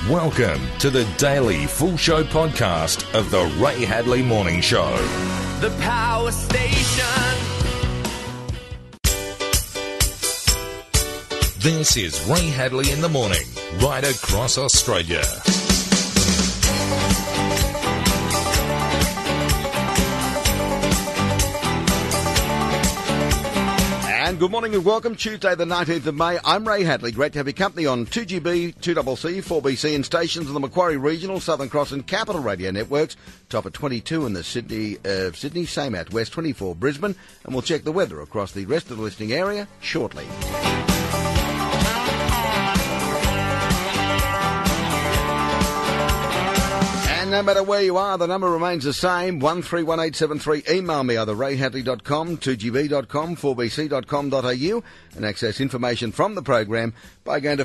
Welcome to the daily full show podcast of the Ray Hadley Morning Show. The Power Station. This is Ray Hadley in the morning, right across Australia. And good morning and welcome. Tuesday the 19th of May. I'm Ray Hadley. Great to have your company on 2GB, 2CC, 4BC and stations on the Macquarie Regional, Southern Cross and Capital Radio networks. Top at 22 in the Sydney, same at West 24 Brisbane. And we'll check the weather across the rest of the listening area shortly. No matter where you are, the number remains the same, 131873. Email me either rayhadley.com, 2gb.com, 4bc.com.au and access information from the program by going to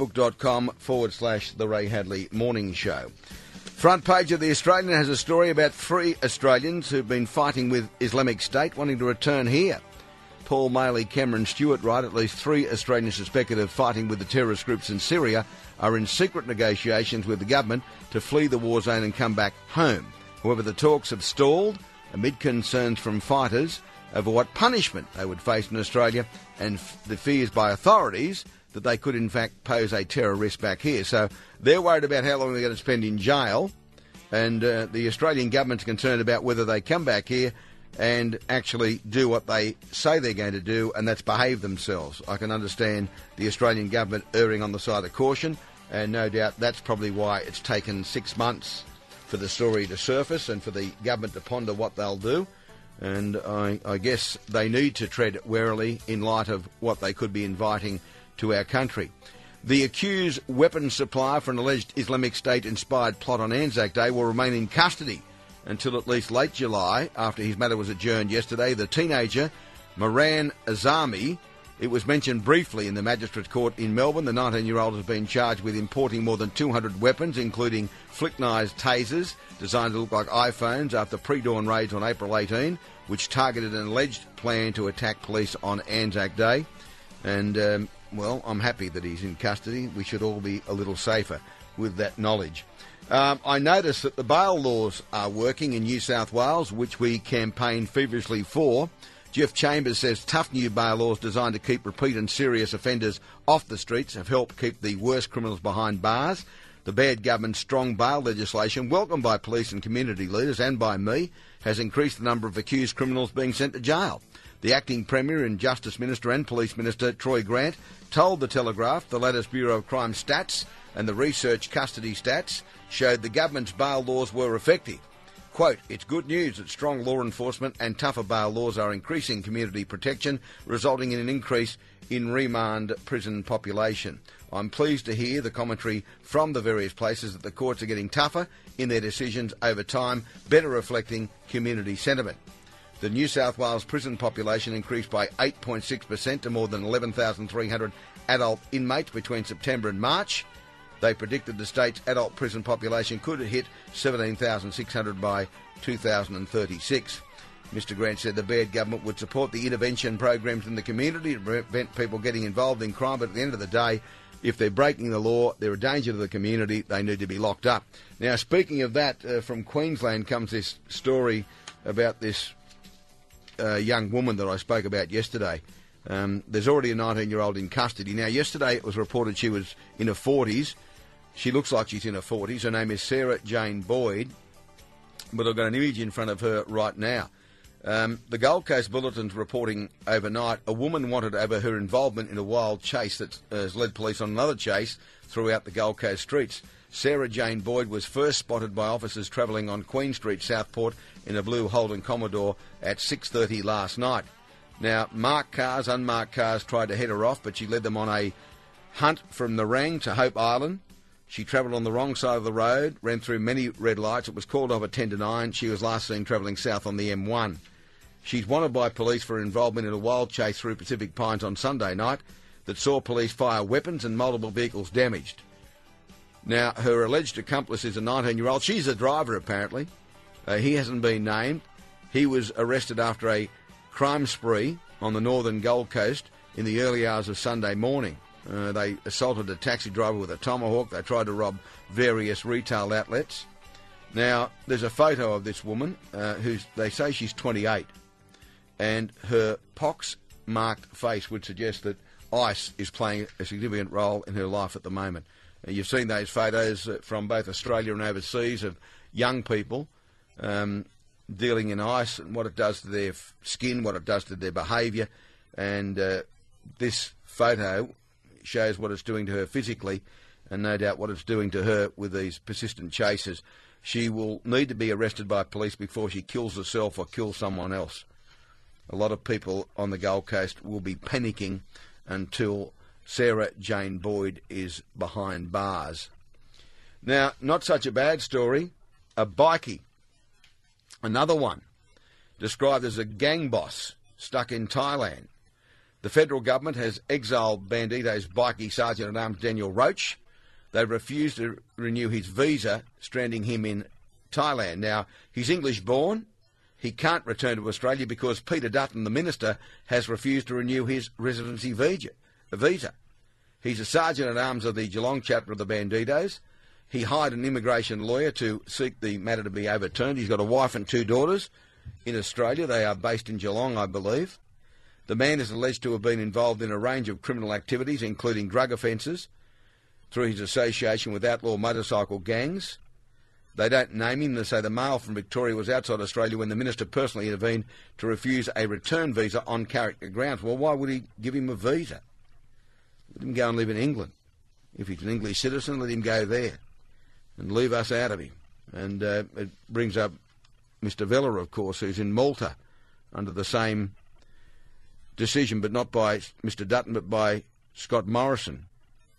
facebook.com/The Ray Hadley Morning Show. Front page of The Australian has a story about 3 Australians who've been fighting with Islamic State wanting to return here. Paul Maley, Cameron Stewart write at least 3 Australians suspected of fighting with the terrorist groups in Syria are in secret negotiations with the government to flee the war zone and come back home. However, the talks have stalled amid concerns from fighters over what punishment they would face in Australia and the fears by authorities that they could in fact pose a terror risk back here. So they're worried about how long they're going to spend in jail, and the Australian government's concerned about whether they come back here and actually do what they say they're going to do, and that's behave themselves. I can understand the Australian government erring on the side of caution, and no doubt that's probably why it's taken 6 months for the story to surface and for the government to ponder what they'll do. And I guess they need to tread warily in light of what they could be inviting to our country. The accused weapons supplier for an alleged Islamic State-inspired plot on Anzac Day will remain in custody until at least late July, after his matter was adjourned yesterday. The teenager, Moran Azami, it was mentioned briefly in the Magistrates Court in Melbourne. The 19-year-old has been charged with importing more than 200 weapons, including flick-knives tasers designed to look like iPhones, after pre-dawn raids on April 18, which targeted an alleged plan to attack police on Anzac Day. And, well, I'm happy that he's in custody. We should all be a little safer with that knowledge. I noticed that the bail laws are working in New South Wales, which we campaigned feverishly for. Jeff Chambers says tough new bail laws designed to keep repeat and serious offenders off the streets have helped keep the worst criminals behind bars. The bad government's strong bail legislation, welcomed by police and community leaders and by me, has increased the number of accused criminals being sent to jail. The acting Premier and Justice Minister and Police Minister, Troy Grant, told The Telegraph the latest Bureau of Crime stats and the research custody stats showed the government's bail laws were effective. Quote, it's good news that strong law enforcement and tougher bail laws are increasing community protection, resulting in an increase in remand prison population. I'm pleased to hear the commentary from the various places that the courts are getting tougher in their decisions over time, better reflecting community sentiment. The New South Wales prison population increased by 8.6% to more than 11,300 adult inmates between September and March. They predicted the state's adult prison population could hit 17,600 by 2036. Mr Grant said the Baird government would support the intervention programs in the community to prevent people getting involved in crime, but at the end of the day, if they're breaking the law, they're a danger to the community, they need to be locked up. Now, speaking of that, from Queensland comes this story about this young woman that I spoke about yesterday. There's already a 19-year-old in custody. Now, yesterday it was reported she was in her 40s. She looks like she's in her 40s. Her name is Sarah Jane Boyd, but I've got an image in front of her right now. The Gold Coast Bulletin's reporting overnight a woman wanted over her involvement in a wild chase that has led police on another chase throughout the Gold Coast streets. Sarah Jane Boyd was first spotted by officers travelling on Queen Street, Southport, in a blue Holden Commodore at 6:30 last night. Now, marked cars, unmarked cars tried to head her off, but she led them on a hunt from the Rang to Hope Island. She travelled on the wrong side of the road, ran through many red lights. It was called off at 10 to 9. She was last seen travelling south on the M1. She's wanted by police for involvement in a wild chase through Pacific Pines on Sunday night that saw police fire weapons and multiple vehicles damaged. Now, her alleged accomplice is a 19-year-old. She's a driver, apparently. He hasn't been named. He was arrested after a crime spree on the northern Gold Coast in the early hours of Sunday morning. They assaulted a taxi driver with a tomahawk. They tried to rob various retail outlets. Now, there's a photo of this woman they say she's 28, and her pox-marked face would suggest that ice is playing a significant role in her life at the moment. You've seen those photos from both Australia and overseas of young people dealing in ice and what it does to their skin, what it does to their behaviour, and this photo shows what it's doing to her physically and no doubt what it's doing to her with these persistent chases. She will need to be arrested by police before she kills herself or kills someone else. A lot of people on the Gold Coast will be panicking until Sarah Jane Boyd is behind bars. Now, not such a bad story. A bikie, another one, described as a gang boss stuck in Thailand. The federal government has exiled Bandito's bikie Sergeant-at-Arms Daniel Roach. They've refused to renew his visa, stranding him in Thailand. Now, he's English-born. He can't return to Australia because Peter Dutton, the minister, has refused to renew his residency visa. He's a sergeant-at-arms of the Geelong chapter of the Banditos. He hired an immigration lawyer to seek the matter to be overturned. He's got a wife and 2 daughters in Australia. They are based in Geelong, I believe. The man is alleged to have been involved in a range of criminal activities, including drug offences, through his association with outlaw motorcycle gangs. They don't name him. They say the male from Victoria was outside Australia when the minister personally intervened to refuse a return visa on character grounds. Well, why would he give him a visa? Let him go and live in England. If he's an English citizen, let him go there and leave us out of him. And it brings up Mr. Vella, of course, who's in Malta under the same decision, but not by Mr. Dutton, but by Scott Morrison.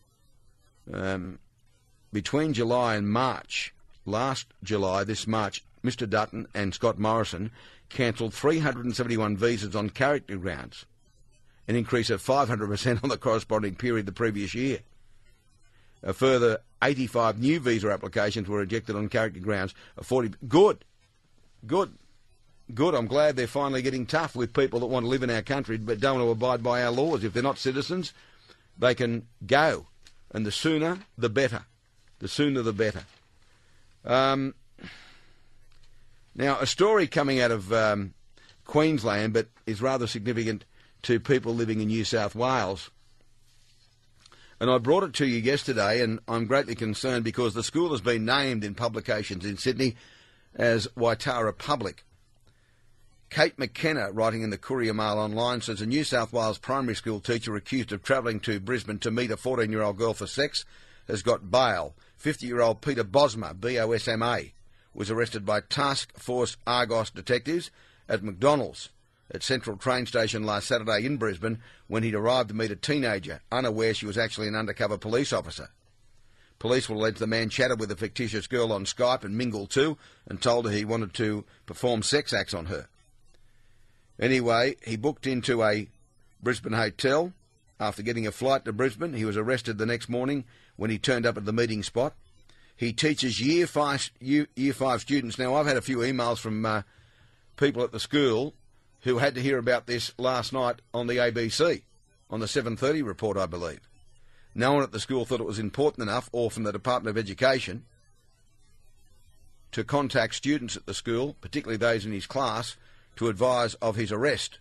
Between July and March, last July, this March, Mr. Dutton and Scott Morrison cancelled 371 visas on character grounds, an increase of 500% on the corresponding period the previous year. A further 85 new visa applications were rejected on character grounds of 40. Good. I'm glad they're finally getting tough with people that want to live in our country but don't want to abide by our laws. If they're not citizens, they can go. And the sooner, the better. The sooner, the better. Now, a story coming out of Queensland, but is rather significant to people living in New South Wales. And I brought it to you yesterday, and I'm greatly concerned because the school has been named in publications in Sydney as Waitara Public. Kate McKenna, writing in the Courier Mail Online, says a New South Wales primary school teacher accused of travelling to Brisbane to meet a 14-year-old girl for sex has got bail. 50-year-old Peter Bosma, B-O-S-M-A, was arrested by Task Force Argos detectives at McDonald's at Central Train Station last Saturday in Brisbane when he'd arrived to meet a teenager, unaware she was actually an undercover police officer. Police will allege the man chatted with a fictitious girl on Skype and mingled too and told her he wanted to perform sex acts on her. Anyway, he booked into a Brisbane hotel. After getting a flight to Brisbane, he was arrested the next morning when he turned up at the meeting spot. He teaches Year 5 students. Now, I've had a few emails from people at the school who had to hear about this last night on the ABC, on the 7:30 report, I believe. No one at the school thought it was important enough, or from the Department of Education, to contact students at the school, particularly those in his class, to advise of his arrest.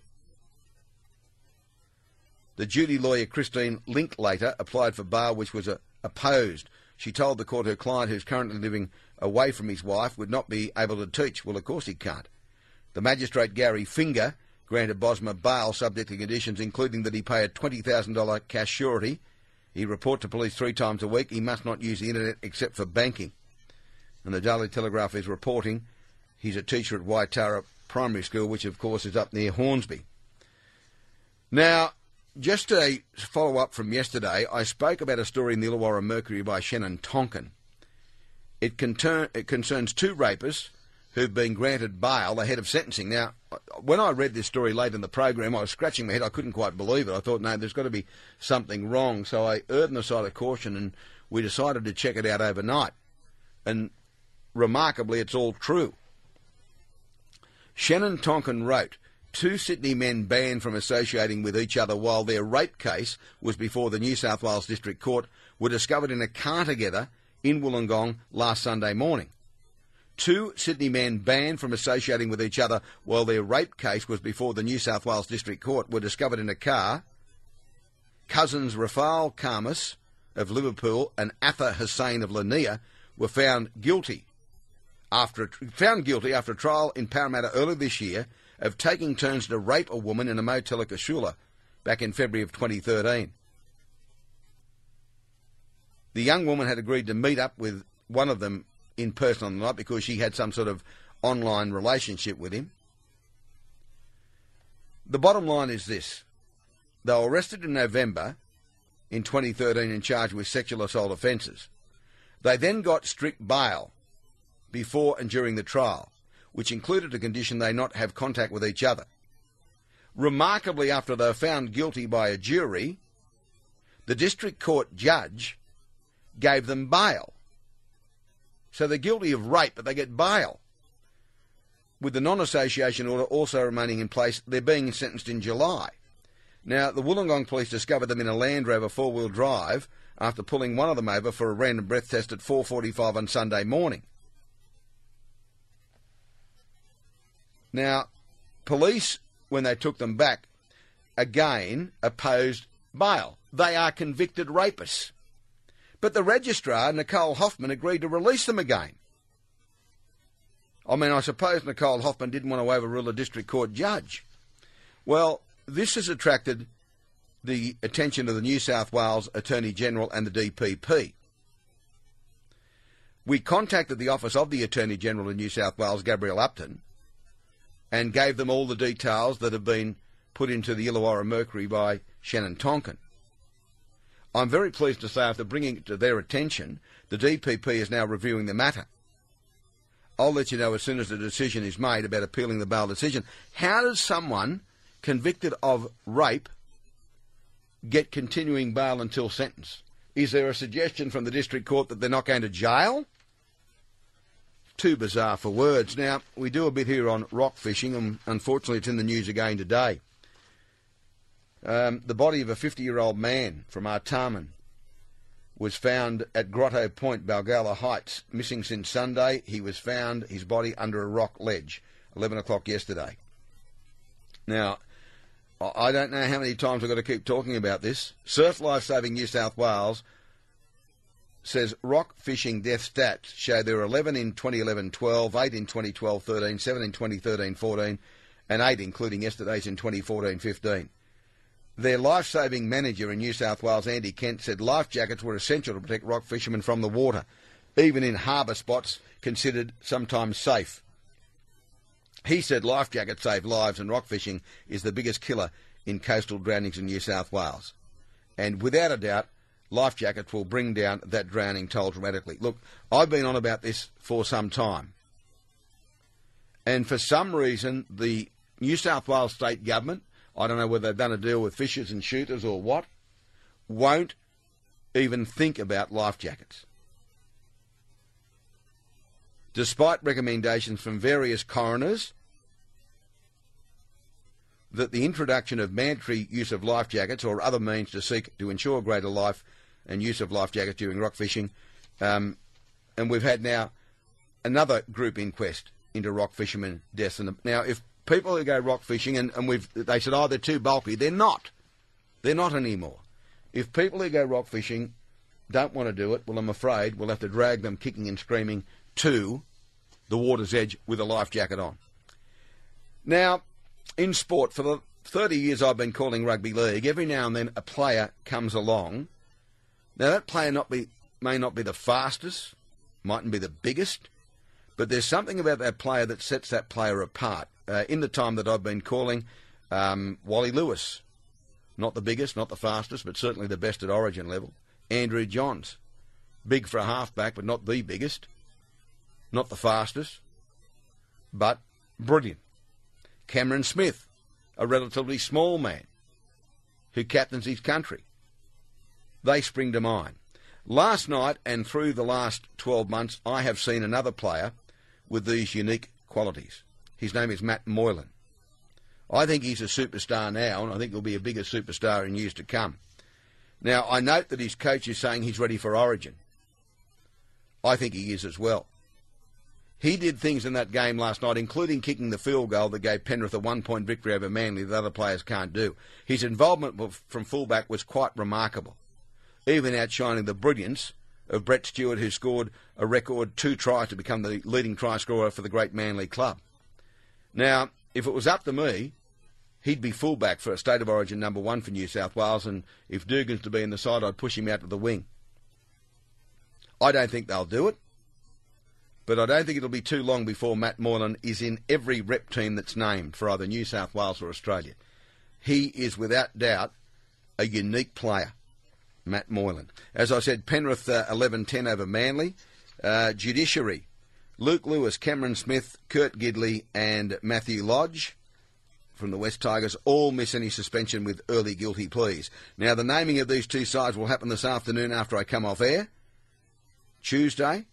The duty lawyer Christine Linklater applied for bail, which was opposed. She told the court her client, who's currently living away from his wife, would not be able to teach. Well, of course he can't. The magistrate, Gary Finger, granted Bosma bail subject to conditions including that he pay a $20,000 cash surety. He report to police 3 times a week. He must not use the internet except for banking. And the Daily Telegraph is reporting he's a teacher at Waitara Primary School, which of course is up near Hornsby. Now, just a follow-up from yesterday, I spoke about a story in the Illawarra Mercury by Shannon Tonkin. It concerns 2 rapists who've been granted bail ahead of sentencing. Now, when I read this story late in the program, I was scratching my head. I couldn't quite believe it. I thought, no, there's got to be something wrong. So I erred on the side of caution, and we decided to check it out overnight. And remarkably, it's all true. Shannon Tonkin wrote, 2 Sydney men banned from associating with each other while their rape case was before the New South Wales District Court were discovered in a car together in Wollongong last Sunday morning. 2 Sydney men banned from associating with each other while their rape case was before the New South Wales District Court were discovered in a car. Cousins Rafal Khamis of Liverpool and Atha Hussain of Lanier were found guilty after a trial in Parramatta earlier this year of taking turns to rape a woman in a motel at Casula back in February of 2013. The young woman had agreed to meet up with one of them in person on the night because she had some sort of online relationship with him. The bottom line is this. They were arrested in November in 2013 and charged with sexual assault offences. They then got strict bail before and during the trial, which included a condition they not have contact with each other. Remarkably, after they were found guilty by a jury, the district court judge gave them bail. So they're guilty of rape, but they get bail. With the non-association order also remaining in place, they're being sentenced in July. Now, the Wollongong police discovered them in a Land Rover four-wheel drive after pulling one of them over for a random breath test at 4:45 on Sunday morning. Now, police, when they took them back, again opposed bail. They are convicted rapists. But the registrar, Nicole Hoffman, agreed to release them again. I mean, I suppose Nicole Hoffman didn't want to overrule a district court judge. Well, this has attracted the attention of the New South Wales Attorney General and the DPP. We contacted the Office of the Attorney General in New South Wales, Gabrielle Upton, and gave them all the details that have been put into the Illawarra Mercury by Shannon Tonkin. I'm very pleased to say, after bringing it to their attention, the DPP is now reviewing the matter. I'll let you know as soon as the decision is made about appealing the bail decision. How does someone convicted of rape get continuing bail until sentence? Is there a suggestion from the district court that they're not going to jail? Too bizarre for words. Now, we do a bit here on rock fishing, and unfortunately it's in the news again today. The body of a 50-year-old man from Artarmon was found at Grotto Point, Balgala Heights, missing since Sunday. He was found, his body, under a rock ledge, 11 o'clock yesterday. Now, I don't know how many times I've got to keep talking about this. Surf Life Saving New South Wales says rock fishing death stats show there were 11 in 2011-12, 8 in 2012-13, 7 in 2013-14, and 8, including yesterday's, in 2014-15. Their life-saving manager in New South Wales, Andy Kent, said life jackets were essential to protect rock fishermen from the water, even in harbour spots considered sometimes safe. He said life jackets save lives and rock fishing is the biggest killer in coastal drownings in New South Wales. And without a doubt, life jackets will bring down that drowning toll dramatically. Look, I've been on about this for some time. And for some reason, the New South Wales state government, I don't know whether they've done a deal with fishers and shooters or what, won't even think about life jackets. Despite recommendations from various coroners that the introduction of mandatory use of life jackets or other means to seek to ensure greater life and use of life jackets during rock fishing, and we've had now another group inquest into rock fishermen deaths. Now, if people who go rock fishing, and they said, oh, they're too bulky. They're not. They're not anymore. If people who go rock fishing don't want to do it, well, I'm afraid we'll have to drag them kicking and screaming to the water's edge with a life jacket on. Now, in sport, for the 30 years I've been calling rugby league, every now and then a player comes along. Now, that player may not be the fastest, mightn't be the biggest, but there's something about that player that sets that player apart. In the time that I've been calling, Wally Lewis, not the biggest, not the fastest, but certainly the best at origin level. Andrew Johns, big for a halfback, but not the biggest, not the fastest, but brilliant. Cameron Smith, a relatively small man who captains his country. They spring to mind. Last night and through the last 12 months, I have seen another player with these unique qualities. His name is Matt Moylan. I think he's a superstar now, and I think he'll be a bigger superstar in years to come. Now, I note that his coach is saying he's ready for Origin. I think he is as well. He did things in that game last night, including kicking the field goal that gave Penrith a 1-point victory over Manly that other players can't do. His involvement from fullback was quite remarkable, even outshining the brilliance of Brett Stewart, who scored a record 2 tries to become the leading try scorer for the great Manly club. Now, if it was up to me, he'd be fullback for a State of Origin number 1 for New South Wales, and if Dugan's to be in the side, I'd push him out to the wing. I don't think they'll do it, but I don't think it'll be too long before Matt Moylan is in every rep team that's named for either New South Wales or Australia. He is without doubt a unique player, Matt Moylan. As I said, Penrith 11-10 over Manly. Judiciary, Luke Lewis, Cameron Smith, Kurt Gidley and Matthew Lodge from the West Tigers all miss any suspension with early guilty pleas. Now, the naming of these 2 sides will happen this afternoon after I come off air, Tuesday.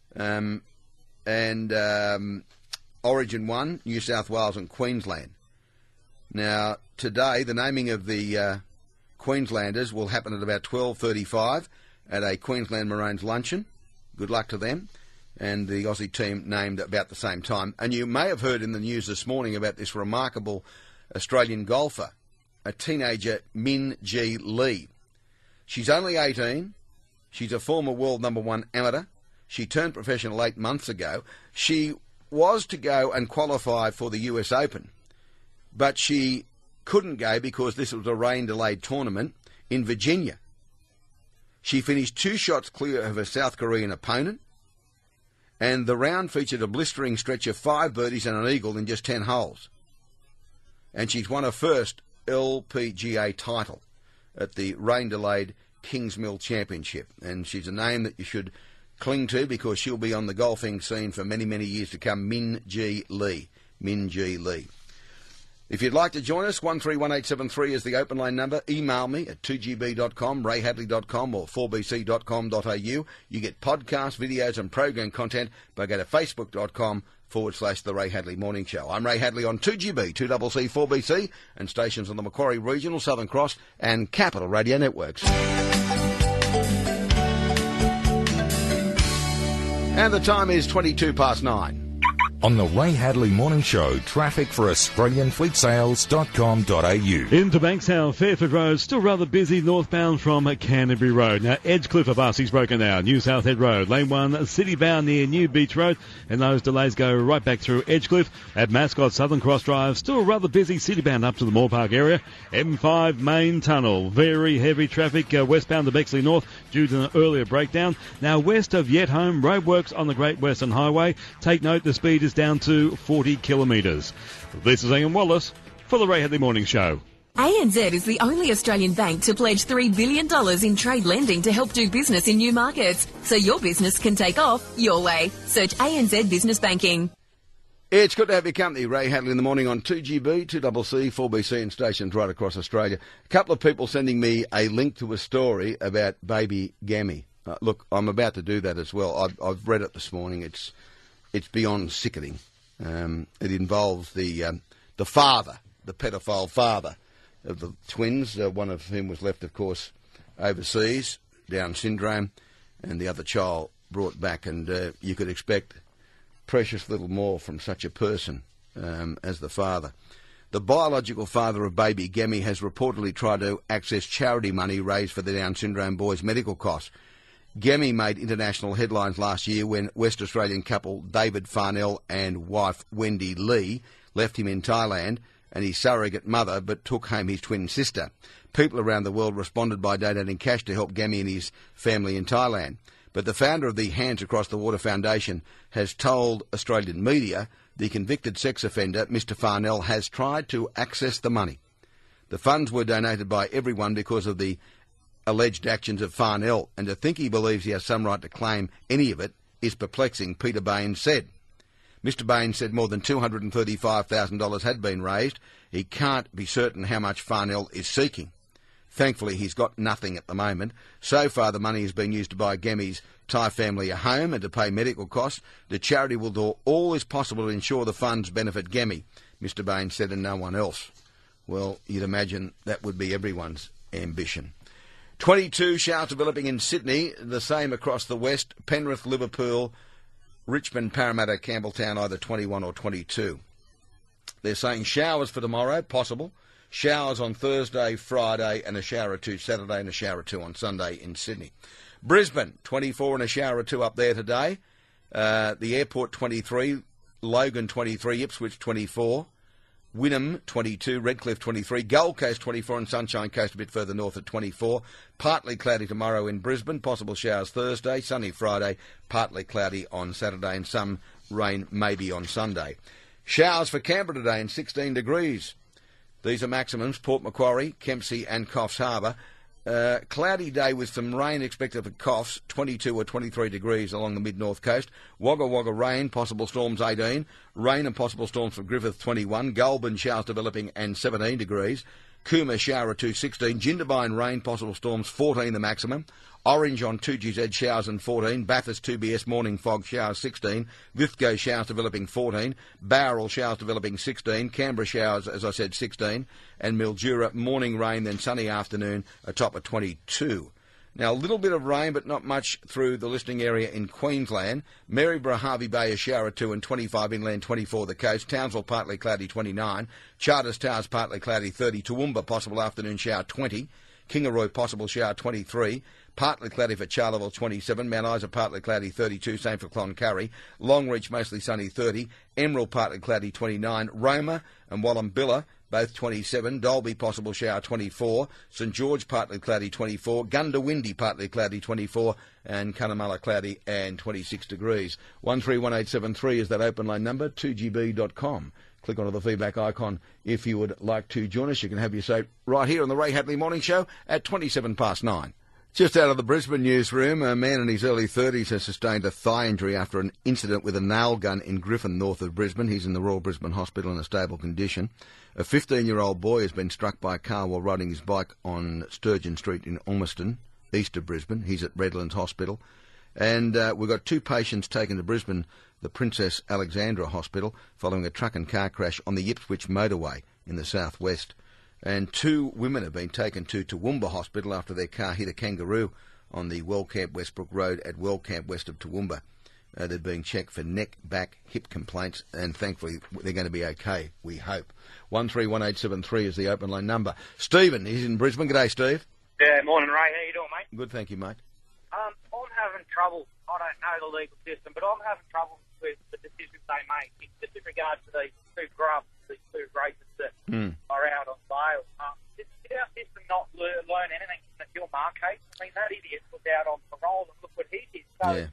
Origin 1, New South Wales and Queensland. Now, today, the naming of the Queenslanders will happen at about 12:35 at a Queensland Maroons luncheon. Good luck to them. And the Aussie team named about the same time. And you may have heard in the news this morning about this remarkable Australian golfer, a teenager, Min Ji Lee. She's only 18. She's a former world number 1 amateur. She turned professional 8 months ago. She was to go and qualify for the US Open, but she couldn't go because this was a rain-delayed tournament in Virginia. She finished 2 shots clear of her South Korean opponent, and the round featured a blistering stretch of 5 birdies and an eagle in just 10 holes. And she's won her first LPGA title at the rain-delayed Kingsmill Championship. And she's a name that you should cling to because she'll be on the golfing scene for many, many years to come. Min Ji Lee. Min Ji Lee. If you'd like to join us, 131873 is the open line number. Email me at 2gb.com, rayhadley.com or 4bc.com.au. You get podcasts, videos and program content by go to facebook.com/The Ray Hadley Morning Show. I'm Ray Hadley on 2GB, 2CC, 4BC and stations on the Macquarie Regional, Southern Cross and Capital Radio Networks. And the time is 9:22. On the Ray Hadley Morning Show, traffic for AustralianFleetsales.com.au. Into Bankstown, Fairford Road, still rather busy northbound from Canterbury Road. Now, Edgecliff of Arcie's broken now. New South Head Road, Lane 1, city-bound near New Beach Road, and those delays go right back through Edgecliff. At Mascot, Southern Cross Drive, still rather busy, city-bound up to the Moore Park area. M5 Main Tunnel, very heavy traffic westbound to Bexley North due to an earlier breakdown. Now, west of Yet Home, roadworks on the Great Western Highway. Take note, the speed is down to 40 kilometres. This is Ian Wallace for the Ray Hadley Morning Show. ANZ is the only Australian bank to pledge $3 billion in trade lending to help do business in new markets, so your business can take off your way. Search ANZ Business Banking. It's good to have your company, Ray Hadley in the morning on 2GB, 2CC, 4BC and stations right across Australia. A couple of people sending me a link to a story about baby Gammy. Look, I'm about to do that as well. I've read it this morning. It's beyond sickening. It involves the father, the pedophile father of the twins, one of whom was left, of course, overseas, Down syndrome, and the other child brought back. And you could expect precious little more from such a person as the father. The biological father of baby Gammy has reportedly tried to access charity money raised for the Down syndrome boy's medical costs. Gammy made international headlines last year when West Australian couple David Farnell and wife Wendy Lee left him in Thailand and his surrogate mother, but took home his twin sister. People around the world responded by donating cash to help Gammy and his family in Thailand. But the founder of the Hands Across the Water Foundation has told Australian media the convicted sex offender, Mr Farnell, has tried to access the money. The funds were donated by everyone because of the alleged actions of Farnell, and to think he believes he has some right to claim any of it is perplexing, Peter Baines said. Mr Baines said more than $235,000 had been raised. He can't be certain how much Farnell is seeking. Thankfully, he's got nothing at the moment. So far, the money has been used to buy Gammy's Thai family a home and to pay medical costs. The charity will do all is possible to ensure the funds benefit Gammy. Mr Bain said, and no one else. Well, you'd imagine that would be everyone's ambition. 22 showers developing in Sydney, the same across the west. Penrith, Liverpool, Richmond, Parramatta, Campbelltown, either 21 or 22. They're saying showers for tomorrow, possible. Showers on Thursday, Friday, and a shower or two Saturday, and a shower or two on Sunday in Sydney. Brisbane, 24 and a shower or two up there today. The airport, 23. Logan, 23. Ipswich, 24. Wynnum, 22. Redcliffe, 23. Gold Coast, 24. And Sunshine Coast a bit further north at 24. Partly cloudy tomorrow in Brisbane. Possible showers Thursday. Sunny Friday. Partly cloudy on Saturday. And some rain maybe on Sunday. Showers for Canberra today and 16 degrees. These are maximums. Port Macquarie, Kempsey and Coffs Harbour. Cloudy day with some rain expected for Coffs, 22 or 23 degrees along the mid-north coast. Wagga Wagga rain, possible storms 18. Rain and possible storms for Griffith 21. Goulburn showers developing and 17 degrees. Cooma shower or 2, 16. Jindabyne rain, possible storms 14 the maximum. Orange on 2GZ showers and 14. Bathurst 2BS morning fog showers 16. Lithgow showers developing 14. Bowral showers developing 16. Canberra showers, as I said, 16. And Mildura morning rain, then sunny afternoon, a top of 22. Now, a little bit of rain, but not much through the listening area in Queensland. Maryborough, Harvey Bay, a shower or 2 and 25 inland, 24 the coast. Townsville, partly cloudy, 29. Charters Towers, partly cloudy, 30. Toowoomba, possible afternoon shower, 20. Kingaroy, possible shower, 23. Partly cloudy for Charleville, 27. Mount Isa, partly cloudy, 32. Same for Cloncurry. Longreach, mostly sunny, 30. Emerald, partly cloudy, 29. Roma and Wallumbilla, both 27. Dalby, possible shower, 24. St George, partly cloudy, 24. Gundawindi, partly cloudy, 24. And Cunnamulla, cloudy and 26 degrees. 131873 is that open line number, 2gb.com. Click onto the feedback icon if you would like to join us. You can have your say right here on the Ray Hadley Morning Show at 9:27. Just out of the Brisbane newsroom, a man in his early 30s has sustained a thigh injury after an incident with a nail gun in Griffin, north of Brisbane. He's in the Royal Brisbane Hospital in a stable condition. A 15-year-old boy has been struck by a car while riding his bike on Sturgeon Street in Ormiston, east of Brisbane. He's at Redlands Hospital. And we've got 2 patients taken to Brisbane, the Princess Alexandra Hospital, following a truck and car crash on the Ipswich motorway in the southwest. And 2 women have been taken to Toowoomba Hospital after their car hit a kangaroo on the Wellcamp Westbrook Road at Wellcamp west of Toowoomba. They're being checked for neck, back, hip complaints, and thankfully they're going to be okay, we hope. 131873 is the open line number. Stephen, he's in Brisbane. G'day, Steve. Yeah, morning, Ray. How you doing, mate? Good, thank you, mate. I'm having trouble. I don't know the legal system, but I'm having trouble with the decisions they make. It's just in regards to these 2 grubs, these 2 races that are out on bail. Did our system not learn anything from the Gilmar case? I mean, that idiot was out on parole, and look what he did. So Yeah.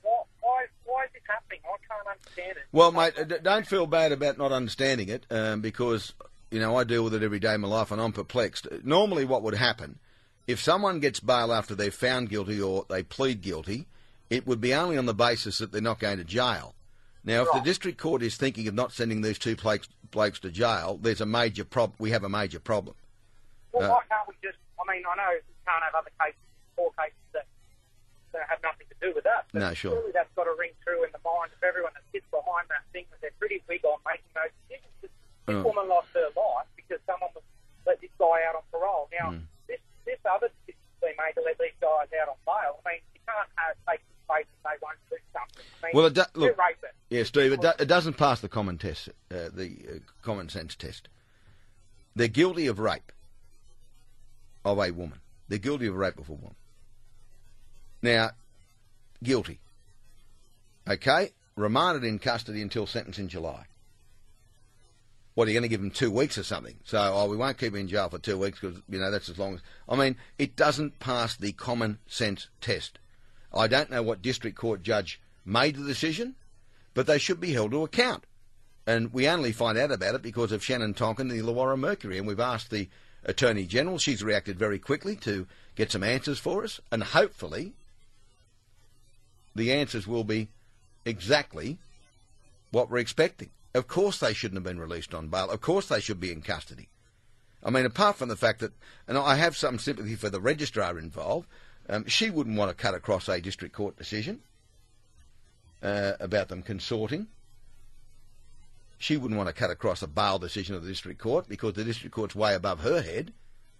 why is this happening? I can't understand it. Well, mate, don't feel bad about not understanding it, because, you know, I deal with it every day in my life and I'm perplexed. Normally what would happen, if someone gets bail after they're found guilty or they plead guilty, it would be only on the basis that they're not going to jail. Now, if the district court is thinking of not sending these 2 blokes to jail, there's a major we have a major problem. Well, why can't we just... I mean, I know we can't have other cases, 4 cases that have nothing to do with us. But No, sure. Surely that's got to ring true in the mind of everyone that sits behind that thing that they're pretty big on making those decisions. This woman lost her life because someone let this guy out on parole. Now, this other decision they made to let these guys out on bail, I mean, you can't take the space and they won't do something. I mean, Well, they're rapists. Yeah, Steve, it doesn't pass the common test, the common sense test. They're guilty of rape of a woman. They're guilty of rape of a woman. Now, guilty. Okay, remanded in custody until sentence in July. What, are you going to give them 2 weeks or something? So, we won't keep him in jail for 2 weeks because, you know, that's as long as... I mean, it doesn't pass the common sense test. I don't know what district court judge made the decision, but they should be held to account. And we only find out about it because of Shannon Tonkin and the Illawarra Mercury. And we've asked the Attorney General. She's reacted very quickly to get some answers for us. And hopefully the answers will be exactly what we're expecting. Of course they shouldn't have been released on bail. Of course they should be in custody. I mean, apart from the fact that, and I have some sympathy for the registrar involved, she wouldn't want to cut across a district court decision about them consorting. She wouldn't want to cut across a bail decision of the district court because the district court's way above her head.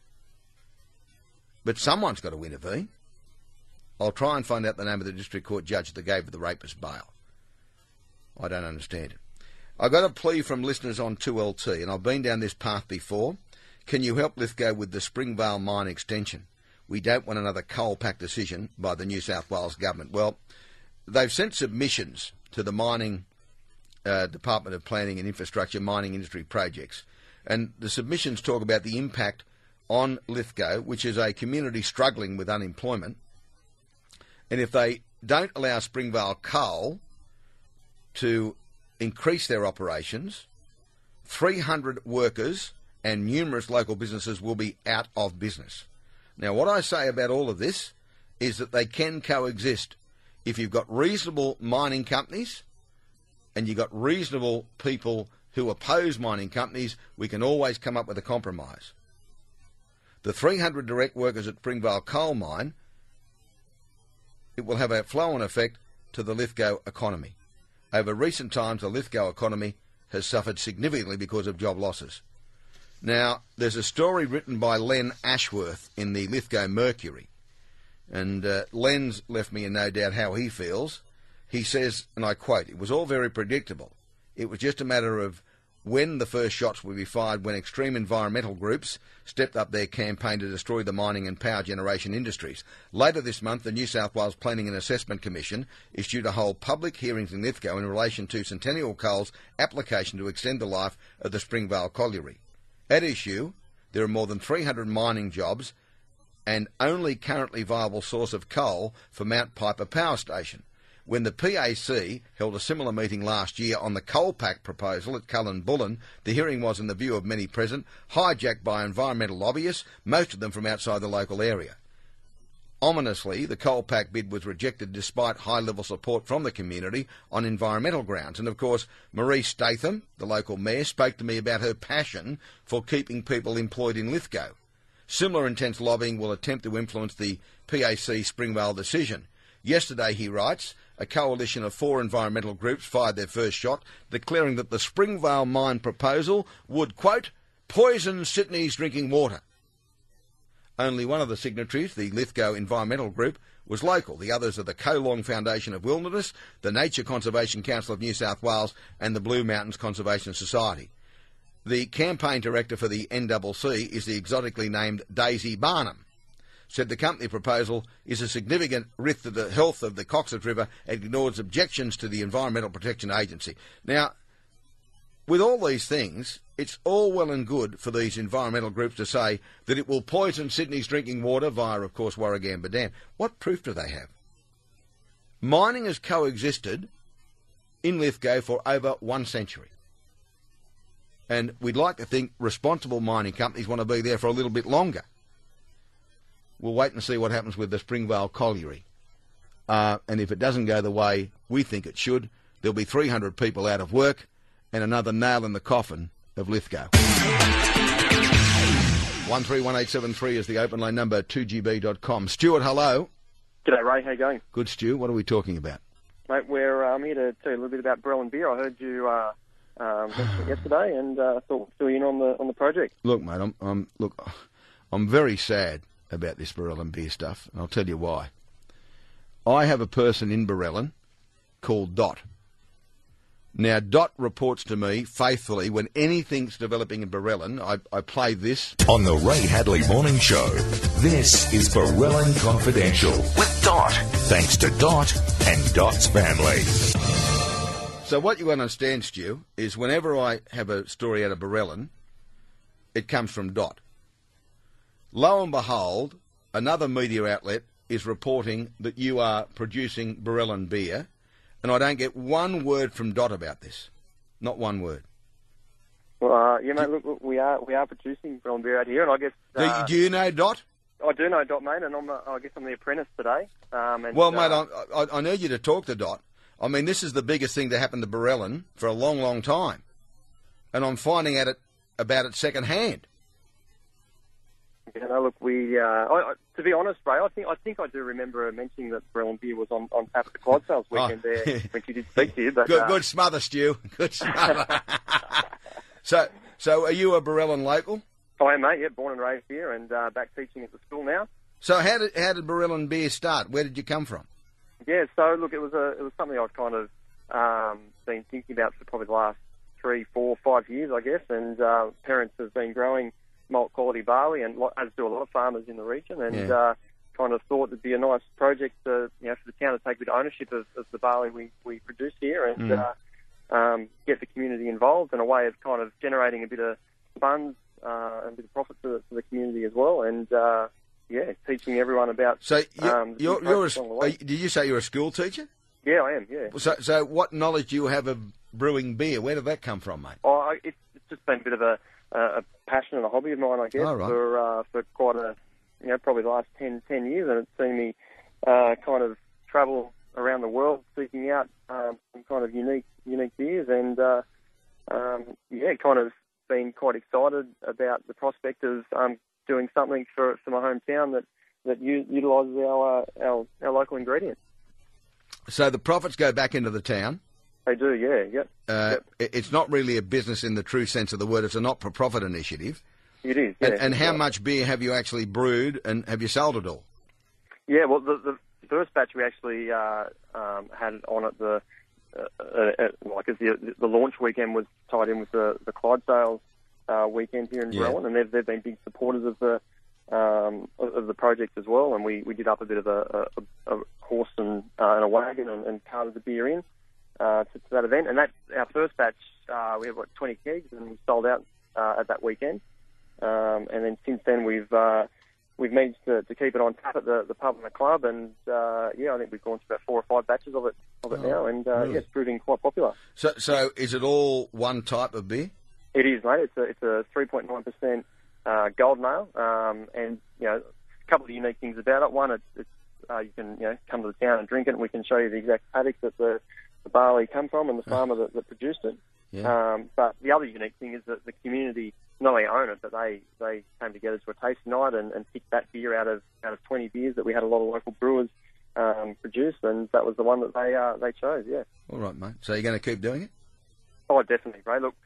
But someone's got to intervene. I'll try and find out the name of the district court judge that gave the rapist bail. I don't understand it. I got a plea from listeners on 2LT, and I've been down this path before. Can you help Lithgow with the Springvale mine extension? We don't want another coal pack decision by the New South Wales government. Well, they've sent submissions to the mining Department of Planning and Infrastructure mining industry projects, and the submissions talk about the impact on Lithgow, which is a community struggling with unemployment, and if they don't allow Springvale Coal to increase their operations, 300 workers and numerous local businesses will be out of business. Now, what I say about all of this is that they can coexist. If you've got reasonable mining companies and you've got reasonable people who oppose mining companies, we can always come up with a compromise. The 300 direct workers at Springvale Coal Mine, it will have a flow-on effect to the Lithgow economy. Over recent times, the Lithgow economy has suffered significantly because of job losses. Now, there's a story written by Len Ashworth in the Lithgow Mercury, and Len's left me in no doubt how he feels. He says, and I quote, "It was all very predictable. It was just a matter of when the first shots would be fired when extreme environmental groups stepped up their campaign to destroy the mining and power generation industries. Later this month, the New South Wales Planning and Assessment Commission is due to hold public hearings in Lithgow in relation to Centennial Coal's application to extend the life of the Springvale Colliery. At issue, there are more than 300 mining jobs and only currently viable source of coal for Mount Piper Power Station. When the PAC held a similar meeting last year on the coal pack proposal at Cullen Bullen, the hearing was, in the view of many present, hijacked by environmental lobbyists, most of them from outside the local area. Ominously, the coal pack bid was rejected despite high-level support from the community on environmental grounds. And, of course, Marie Statham, the local mayor, spoke to me about her passion for keeping people employed in Lithgow. Similar intense lobbying will attempt to influence the PAC Springvale decision. Yesterday, he writes, a coalition of 4 environmental groups fired their first shot, declaring that the Springvale mine proposal would, quote, poison Sydney's drinking water. Only one of the signatories, the Lithgow Environmental Group, was local. The others are the Colong Foundation of Wilderness, the Nature Conservation Council of New South Wales and the Blue Mountains Conservation Society. The campaign director for the NCC is the exotically named Daisy Barnum. Said the company proposal is a significant risk to the health of the Cox's River and ignores objections to the Environmental Protection Agency. Now, with all these things, it's all well and good for these environmental groups to say that it will poison Sydney's drinking water via, of course, Warragamba Dam. What proof do they have? Mining has coexisted in Lithgow for over 1 century. And we'd like to think responsible mining companies want to be there for a little bit longer. We'll wait and see what happens with the Springvale Colliery. And if it doesn't go the way we think it should, there'll be 300 people out of work and another nail in the coffin of Lithgow. 131873 is the open line number, 2GB.com. Stuart, hello. G'day, Ray. How you going? Good, Stu. What are we talking about? Mate, we're here to tell you a little bit about Barellan Beer. I heard you mention it yesterday and thought we'd fill you in on the project. Look, mate, I'm very sad about this Barellan Beer stuff, and I'll tell you why. I have a person in Barellan called Dot. Now, Dot reports to me faithfully when anything's developing in Barellan. I play this. On the Ray Hadley Morning Show, this is Barellan Confidential with Dot. Thanks to Dot and Dot's family. So what you understand, Stu, is whenever I have a story out of Barellan, it comes from Dot. Lo and behold, another media outlet is reporting that you are producing Barellan Beer, and I don't get one word from Dot about this. Not one word. Well, mate, look, we are producing Barellan Beer out here, and I guess... Do you know Dot? I do know Dot, mate, and I guess I'm the apprentice today. Mate, I need you to talk to Dot. I mean, this is the biggest thing to happen to Barellan for a long, long time, and I'm finding out about it second hand. Yeah, no, look, to be honest, Ray, I think I do remember mentioning that Barellan beer was on tap at the Clydesdales weekend there when she did speak to you. But, good smother, Stu. Good smother. So are you a Barellan local? I am, mate. Yeah, born and raised here, and back teaching at the school now. So how did Barellan beer start? Where did you come from? Yeah, so look, it was something I'd kind of been thinking about for probably the last 3, 4, 5 years, I guess. And parents have been growing malt quality barley, and as do a lot of farmers in the region, and kind of thought it'd be a nice project to, for the town to take a bit of ownership of the barley we produce here, and get the community involved, and a way of kind of generating a bit of funds and a bit of profit for the community as well, and teaching everyone about. So did you say you're a school teacher? Yeah, I am. Yeah. So what knowledge do you have of brewing beer? Where did that come from, mate? Oh, it's just been a bit of a passion and a hobby of mine, I guess, for quite probably the last 10 years, and it's seen me kind of travel around the world seeking out some kind of unique beers, and kind of been quite excited about the prospect of doing something for my hometown that utilises our local ingredients. So the profits go back into the town? They do, yeah, yep. It's not really a business in the true sense of the word. It's a not-for-profit initiative. It is, yeah. And how much beer have you actually brewed, and have you sold it all? Yeah, well, the first batch we actually had on at the launch weekend was tied in with the Clydesdales weekend here in Barellan, and they've been big supporters of the project as well. And we did up a bit of a horse and a wagon and carted the beer in to that event. And that our first batch, we had 20 kegs, and we sold out at that weekend. And then since then we've managed to keep it on tap at the pub and the club, and I think we've gone through about 4 or 5 batches of it now, and really? It's proving quite popular. So is it all one type of beer? It is, mate. It's a 3.9% golden ale, and a couple of unique things about it. One, it's you can come to the town and drink it, and we can show you the exact paddock that the barley come from and the farmer that produced it. Yeah. But the other unique thing is that the community not only own it, but they came together to a tasting night and picked that beer out of 20 beers that we had a lot of local brewers produce, and that was the one that they chose. Yeah. All right, mate. So you're going to keep doing it? Oh, definitely, Ray. Look,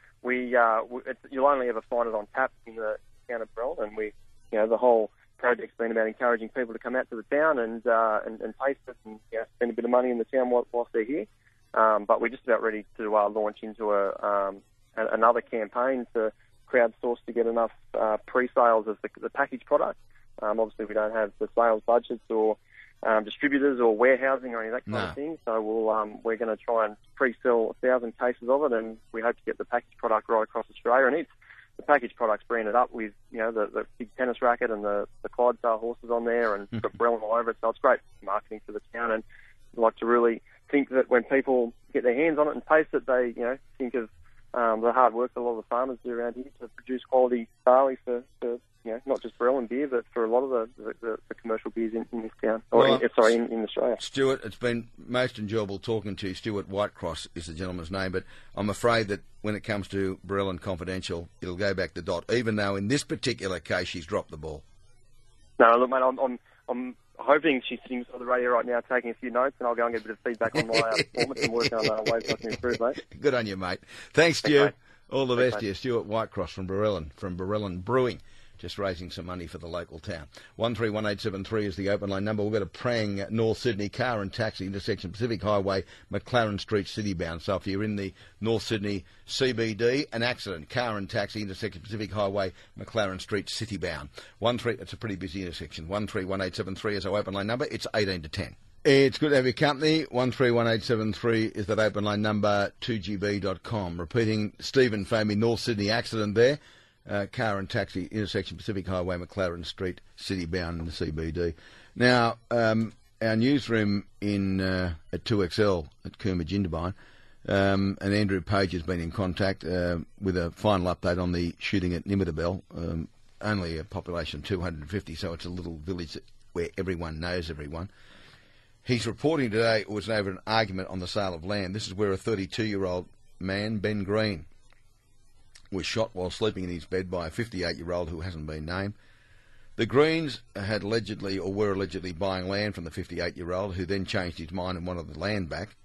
you'll only ever find it on tap in the town of Barellan, and the whole project's been about encouraging people to come out to the town and taste it and spend a bit of money in the town whilst they're here. But we're just about ready to launch into another campaign to crowdsource to get enough pre-sales of the packaged product. Obviously, we don't have the sales budgets or distributors or warehousing or any of that kind of thing. So we're going to try and pre-sell 1,000 cases of it, and we hope to get the packaged product right across Australia. And the packaged product's branded up with the big tennis racket and the Clydesdale horses on there, and got Barellan all over it. So it's great marketing for the town, and I'd like to really think that when people get their hands on it and taste it, they think of the hard work that a lot of the farmers do around here to produce quality barley for not just Barellan beer, but for a lot of the commercial beers in this town, in Australia. Stuart, it's been most enjoyable talking to you. Stuart Whitecross is the gentleman's name, but I'm afraid that when it comes to Barellan Confidential, it'll go back to Dot, even though in this particular case she's dropped the ball. No, look, mate, I'm hoping she's sitting on the radio right now taking a few notes, and I'll go and get a bit of feedback on my performance and work on ways I can improve, mate. Good on you, mate. Thanks, Stu. Thanks, all the best to you. Stuart Whitecross from Barellan Brewing, just raising some money for the local town. 131873 is the open line number. We've got a praying North Sydney car and taxi intersection Pacific Highway, McLaren Street, city bound. So if you're in the North Sydney CBD, an accident, car and taxi intersection Pacific Highway, McLaren Street, city bound. It's a pretty busy intersection. 131873 is our open line number. It's 18 to 10. It's good to have your company. 131873 is that open line number, 2gb.com. Repeating, Stephen Famey, North Sydney accident there. Car and taxi intersection Pacific Highway, McLaren Street, city bound in the CBD. Now, our newsroom at 2XL at Coombe Jindabyne, and Andrew Page has been in contact with a final update on the shooting at Nimmitabel. Only a population of 250, so it's a little village where everyone knows everyone. He's reporting today it was over an argument on the sale of land. This is where a 32-year-old man, Ben Green, was shot while sleeping in his bed by a 58-year-old who hasn't been named. The Greens had allegedly, or were allegedly, buying land from the 58-year-old, who then changed his mind and wanted the land back.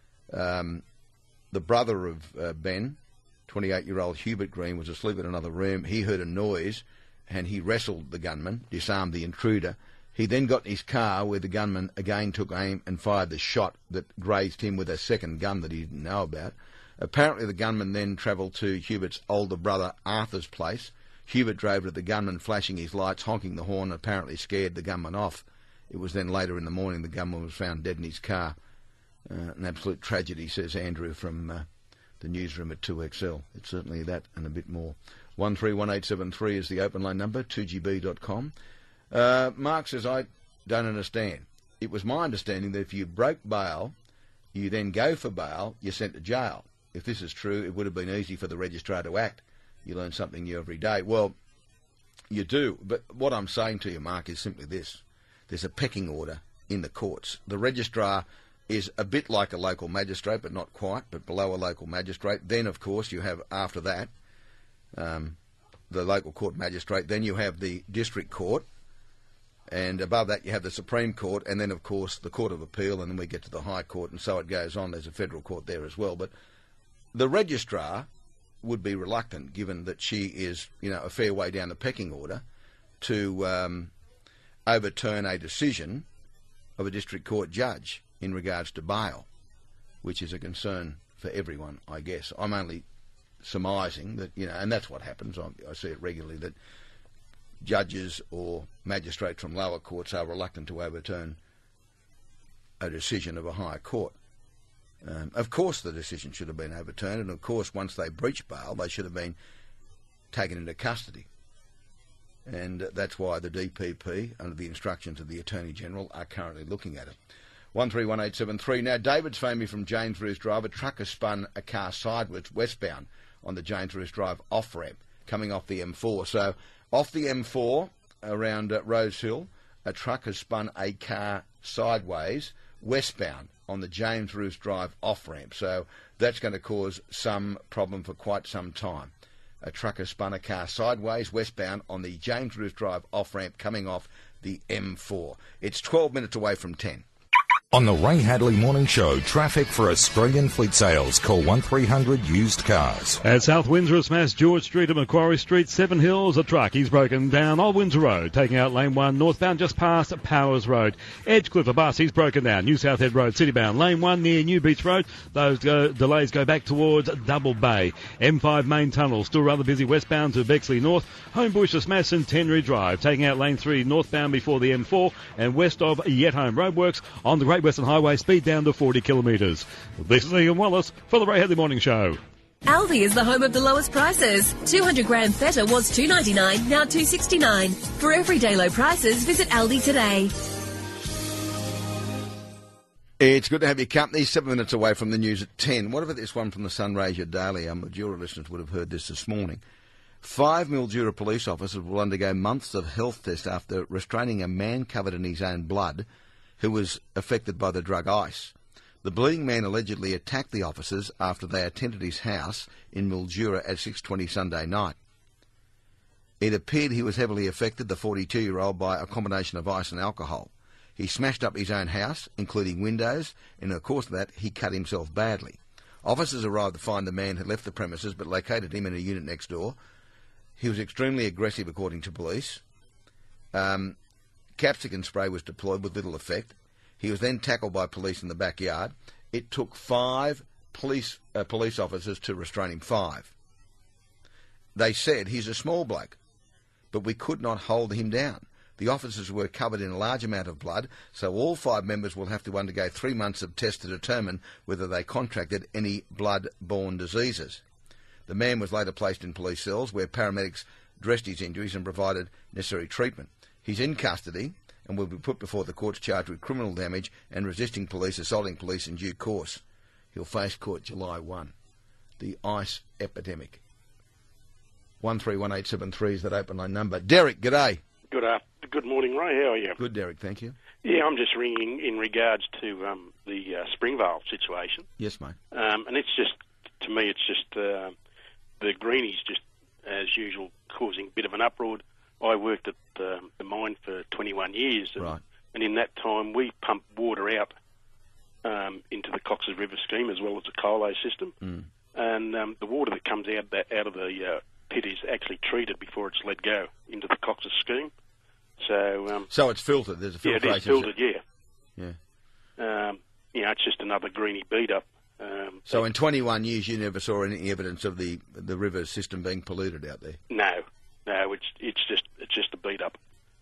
The brother of Ben, 28-year-old Hubert Green, was asleep in another room. He heard a noise, and he wrestled the gunman, disarmed the intruder. He then got in his car, where the gunman again took aim and fired the shot that grazed him with a second gun that he didn't know about. Apparently the gunman then travelled to Hubert's older brother Arthur's place. Hubert drove to the gunman, flashing his lights, honking the horn, and apparently scared the gunman off. It was then later in the morning the gunman was found dead in his car. An absolute tragedy, says Andrew from the newsroom at 2XL. It's certainly that and a bit more. 131873 is the open line number, 2GB.com. Mark says, I don't understand. It was my understanding that if you broke bail, you then go for bail, you're sent to jail. If this is true, it would have been easy for the registrar to act. You learn something new every day. Well, you do. But what I'm saying to you, Mark, is simply this. There's a pecking order in the courts. The registrar is a bit like a local magistrate, but not quite, but below a local magistrate. Then, of course, you have, after that, the local court magistrate. Then you have the district court. And above that, you have the Supreme Court. And then, of course, the Court of Appeal. And then we get to the High Court. And so it goes on. There's a federal court there as well. But the registrar would be reluctant, given that she is, a fair way down the pecking order, to overturn a decision of a district court judge in regards to bail, which is a concern for everyone, I guess. I'm only surmising that, and that's what happens. I see it regularly, that judges or magistrates from lower courts are reluctant to overturn a decision of a higher court. Of course the decision should have been overturned, and of course once they breached bail, they should have been taken into custody. And that's why the DPP, under the instructions of the Attorney-General, are currently looking at it. 131873. Now, David's phoned me from James Roos Drive. A truck has spun a car sideways westbound on the James Roos Drive off-ramp, coming off the M4. So, off the M4, around Rose Hill, a truck has spun a car sideways westbound on the James Roos Drive off-ramp. So that's going to cause some problem for quite some time. A truck has spun a car sideways westbound on the James Roos Drive off-ramp coming off the M4. It's 12 minutes away from 10. On the Ray Hadley Morning Show, traffic for Australian fleet sales. Call 1300 Used Cars. At South Windsor, a smashed George Street and Macquarie Street, Seven Hills. A truck, he's broken down Old Windsor Road, taking out lane 1 northbound just past Powers Road. Edgecliff, a bus, he's broken down New South Head Road, citybound. Lane 1 near New Beach Road. Those delays go back towards Double Bay. M5 main tunnel, still rather busy westbound to Bexley North. Homebush, a smash Centenary Drive, taking out lane 3 northbound before the M4 and west of Yetholme Roadworks on the Great Western Highway, speed down to 40 kilometres. This is Ian Wallace for the Ray Hadley Morning Show. Aldi is the home of the lowest prices. 200 gram feta was $2.99, now $2.69. For everyday low prices, visit Aldi today. It's good to have your company. 7 minutes away from the news at 10. What about this one from the Sunraysia Daily? Mildura listeners would have heard this morning. 5 Mildura police officers will undergo months of health tests after restraining a man covered in his own blood who was affected by the drug ice. The bleeding man allegedly attacked the officers after they attended his house in Mildura at 6:20 Sunday night. It appeared he was heavily affected, the 42-year-old, by a combination of ice and alcohol. He smashed up his own house, including windows, and in the course of that, he cut himself badly. Officers arrived to find the man had left the premises but located him in a unit next door. He was extremely aggressive, according to police. Capsicum spray was deployed with little effect. He was then tackled by police in the backyard. It took 5 police officers to restrain him. 5. They said he's a small bloke, but we could not hold him down. The officers were covered in a large amount of blood, so all 5 members will have to undergo 3 months of tests to determine whether they contracted any blood-borne diseases. The man was later placed in police cells where paramedics dressed his injuries and provided necessary treatment. He's in custody and will be put before the courts charged with criminal damage and resisting police, assaulting police in due course. He'll face court July 1. The ice epidemic. 131873 is that open line number. Derek, g'day. Good morning, Ray. How are you? Good, Derek, thank you. Yeah, I'm just ringing in regards to the Springvale situation. Yes, mate. And it's just, to me, it's just the Greenies, just as usual, causing a bit of an uproar. I worked at the years. Right. And in that time, we pump water out into the Cox's River scheme as well as the Colo system. And the water that comes out of the pit is actually treated before it's let go into the Cox's scheme. So so it's filtered. There's a filtration. Yeah, it is filtered. Yeah. It's just another greeny beat up. So in 21 years, you never saw any evidence of the river system being polluted out there? No, it's just a beat up.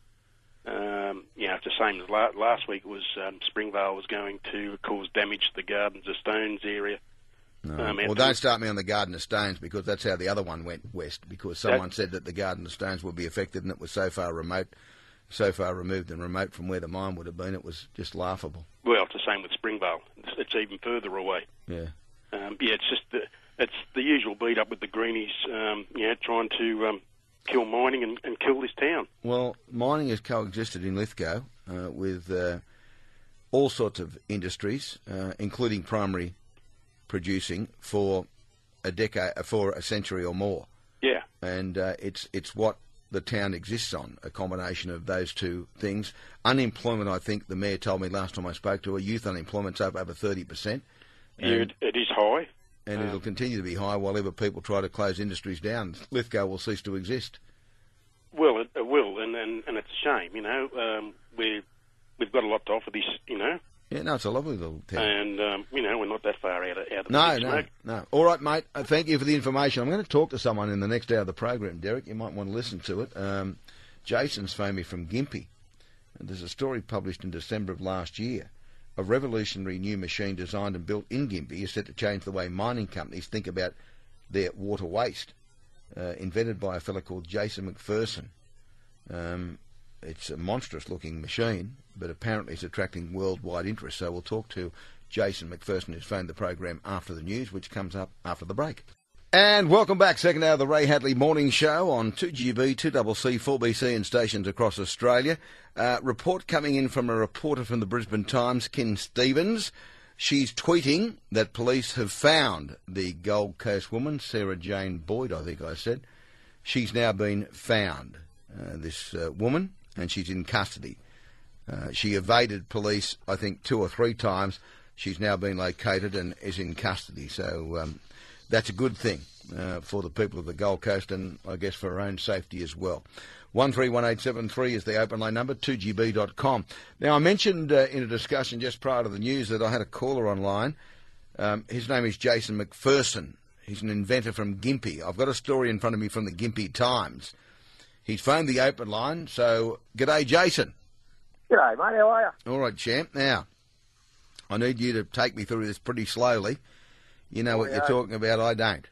It's the same as last week. It was Springvale was going to cause damage to the Gardens of Stones area. No. Well, don't start me on the Garden of Stones, because that's how the other one went west, because someone said that the Garden of Stones would be affected, and it was so far removed and remote from where the mine would have been, it was just laughable. Well, it's the same with Springvale. It's even further away. Yeah. It's just it's the usual beat up with the greenies, trying to kill mining and kill this town. Well, mining has coexisted in Lithgow with all sorts of industries, including primary producing, for a decade, for a century or more. Yeah. And it's what the town exists on, a combination of those two things. Unemployment, I think the mayor told me last time I spoke to her, youth unemployment's up over 30%. It is high. And it'll continue to be high while ever people try to close industries down. Lithgow will cease to exist. Well, it will, and it's a shame, we've got a lot to offer this, Yeah, no, it's a lovely little town. And, we're not that far out of the No. All right, mate, thank you for the information. I'm going to talk to someone in the next hour of the program, Derek. You might want to listen to it. Jason's phoned me from Gympie. And there's a story published in December of last year. A revolutionary new machine designed and built in Gympie is set to change the way mining companies think about their water waste. Invented by a fellow called Jason McPherson. It's a monstrous-looking machine, but apparently it's attracting worldwide interest. So we'll talk to Jason McPherson, who's phoned the program after the news, which comes up after the break. And welcome back, second hour of the Ray Hadley Morning Show on 2GB, 2CC, 4BC and stations across Australia. Report coming in from a reporter from the Brisbane Times, Ken Stevens. She's tweeting that police have found the Gold Coast woman, Sarah Jane Boyd, I think I said. She's now been found, this woman, and she's in custody. She evaded police, I think, 2 or 3 times. She's now been located and is in custody. So that's a good thing for the people of the Gold Coast, and I guess for her own safety as well. 131873 is the open line number, 2GB.com. Now, I mentioned in a discussion just prior to the news that I had a caller online. His name is Jason McPherson. He's an inventor from Gympie. I've got a story in front of me from the Gympie Times. He's phoned the open line, so g'day, Jason. G'day, mate. How are you? All right, champ. Now, I need you to take me through this pretty slowly. You know what you're talking about, I don't.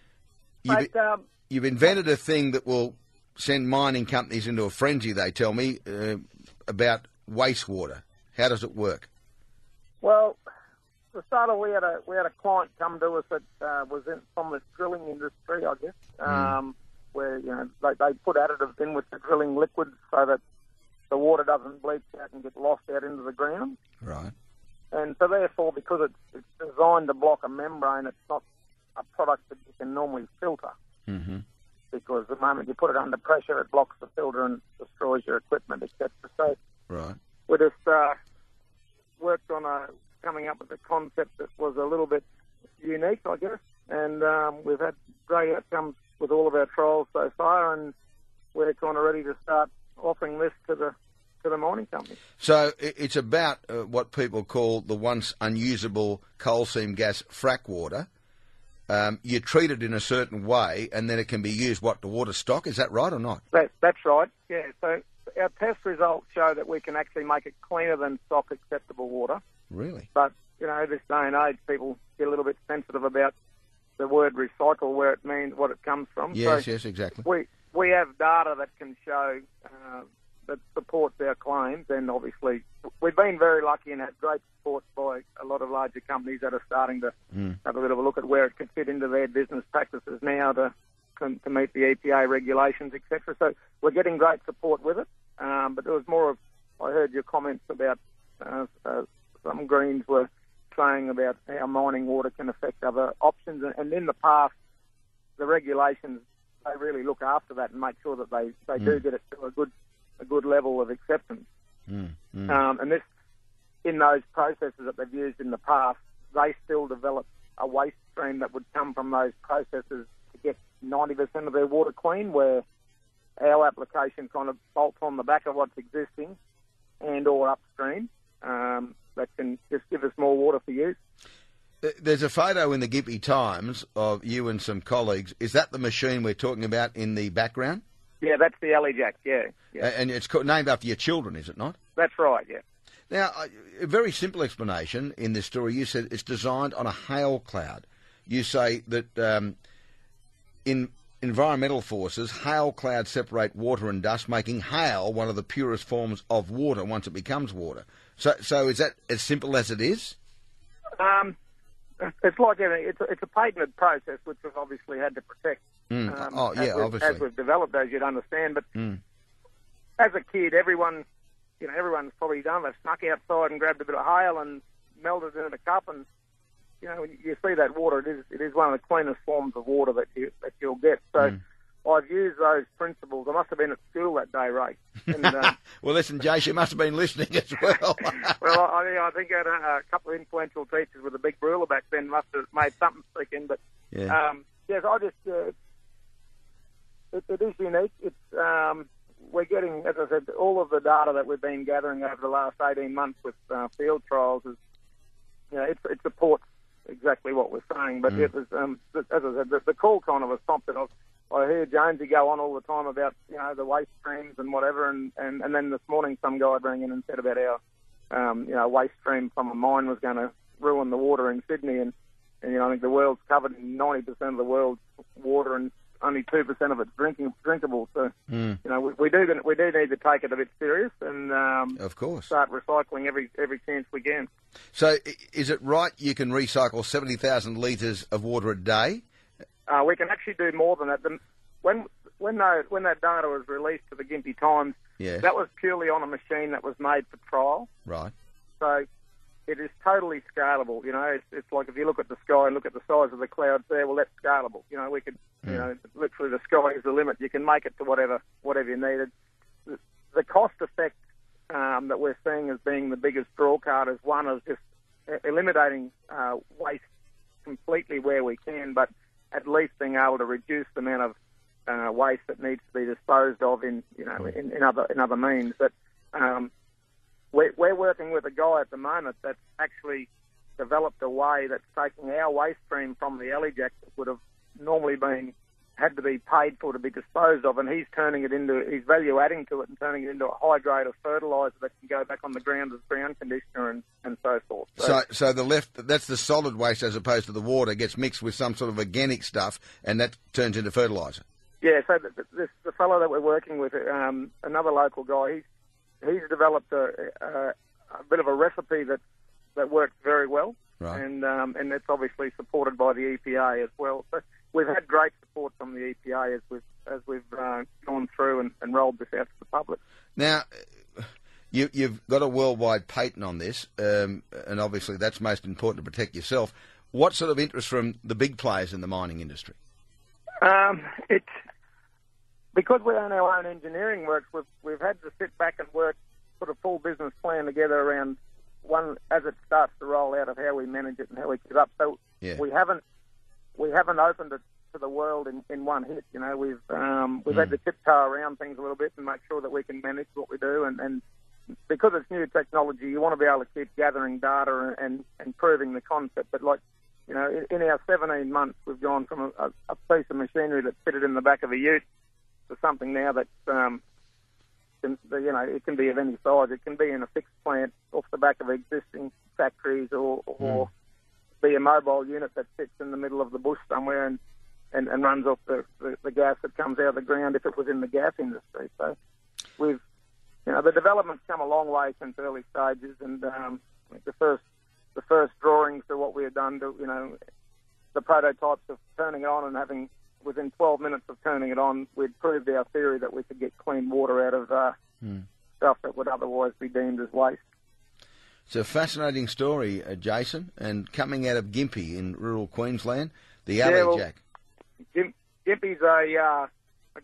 You've invented a thing that will send mining companies into a frenzy, they tell me, about wastewater. How does it work? Well, to start off, we had a client come to us that was from the drilling industry, I guess, where they put additives in with the drilling liquids so that the water doesn't bleach out and get lost out into the ground. Right. And so therefore, because it's designed to block a membrane, it's not a product that you can normally filter. Mm-hmm. Because the moment you put it under pressure, it blocks the filter and destroys your equipment, etc. So right. We just worked on coming up with a concept that was a little bit unique, I guess, and we've had great outcomes with all of our trials so far, and we're kind of ready to start offering this to the mining company. So it's about what people call the once unusable coal seam gas frack water. You treat it in a certain way, and then it can be used, to water stock? Is that right or not? That's right, yeah. So our test results show that we can actually make it cleaner than stock acceptable water. Really? But, this day and age, people get a little bit sensitive about the word recycle, where it means what it comes from. Yes, yes, exactly. We have data that can show that supports our claims, and obviously we've been very lucky and had great support by a lot of larger companies that are starting to have a bit of a look at where it can fit into their business practices now to meet the EPA regulations, etc. So we're getting great support with it, but there was more of, I heard your comments about some Greens were saying about how mining water can affect other options, and in the past the regulations, they really look after that and make sure that they do get it to a good level of acceptance. And this, in those processes that they've used in the past, they still develop a waste stream that would come from those processes to get 90% of their water clean, where our application kind of bolts on the back of what's existing and or upstream that can just give us more water for use. There's a photo in the Gympie Times of you and some colleagues. Is that the machine we're talking about in the background? Yeah, that's the Alijack, yeah. And it's named after your children, is it not? That's right, yeah. Now, a very simple explanation in this story. You said it's designed on a hail cloud. You say that in environmental forces, hail clouds separate water and dust, making hail one of the purest forms of water once it becomes water. So is that as simple as it is? It's like it's a patented process which we've obviously had to protect. Obviously. As we've developed, as you'd understand. But as a kid, everyone's probably done. They've snuck outside and grabbed a bit of hail and melted it in a cup, and when you see that water, it is one of the cleanest forms of water that you'll get. So I've used those principles. I must have been at school that day, Ray. And, well, listen, Jace, you must have been listening as well. Well, I think I had a couple of influential teachers with a big ruler back then must have made something stick in. But yes, I just it is unique. It's we're getting, as I said, all of the data that we've been gathering over the last 18 months with field trials is, it supports exactly what we're saying. But it was, as I said, the call kind of was prompted. I hear Jonesy go on all the time about, the waste streams and whatever, and then this morning some guy rang in and said about our, waste stream from a mine was going to ruin the water in Sydney, and I think the world's covered in 90% of the world's water, and only 2% of it's drinkable. So, we do need to take it a bit serious and of course start recycling every chance we can. So, is it right you can recycle 70,000 litres of water a day? We can actually do more than that. When that data was released to the Gympie Times, that was purely on a machine that was made for trial. Right. So it is totally scalable. It's like if you look at the sky and look at the size of the clouds there, well, that's scalable. We could, literally the sky is the limit. You can make it to whatever you needed. The cost effect that we're seeing as being the biggest draw card is one of just eliminating waste completely where we can, but at least being able to reduce the amount of waste that needs to be disposed of in other means. But we're working with a guy at the moment that's actually developed a way that's taking our waste stream from the Alijack that would have normally had to be paid for to be disposed of, and he's value adding to it and turning it into a high grade of fertiliser that can go back on the ground as ground conditioner and so forth. So that's the solid waste as opposed to the water, gets mixed with some sort of organic stuff, and that turns into fertiliser. Yeah, so the fellow that we're working with, another local guy, he's developed a bit of a recipe that works very well, right. And it's obviously supported by the EPA as well. So we've had great support from the EPA as we've gone through and rolled this out to the public. Now, you've got a worldwide patent on this, and obviously that's most important to protect yourself. What sort of interest from the big players in the mining industry? It's because we own our own engineering works. We've had to sit back and put a full business plan together around one as it starts to roll out of how we manage it and how we keep up. So we haven't opened it to the world in one hit. We've had to tiptoe around things a little bit and make sure that we can manage what we do. And because it's new technology, you want to be able to keep gathering data and proving the concept. But in our 17 months, we've gone from a piece of machinery that fitted in the back of a ute to something now that it can be of any size. It can be in a fixed plant off the back of existing factories, or be a mobile unit that sits in the middle of the bush somewhere and runs off the gas that comes out of the ground if it was in the gas industry. So the development's come a long way since early stages, and the first drawings to what we had done to the prototypes of turning it on and having. Within 12 minutes of turning it on, we'd proved our theory that we could get clean water out of stuff that would otherwise be deemed as waste. It's a fascinating story, Jason, and coming out of Gympie in rural Queensland, the Alijack. Gympie's a great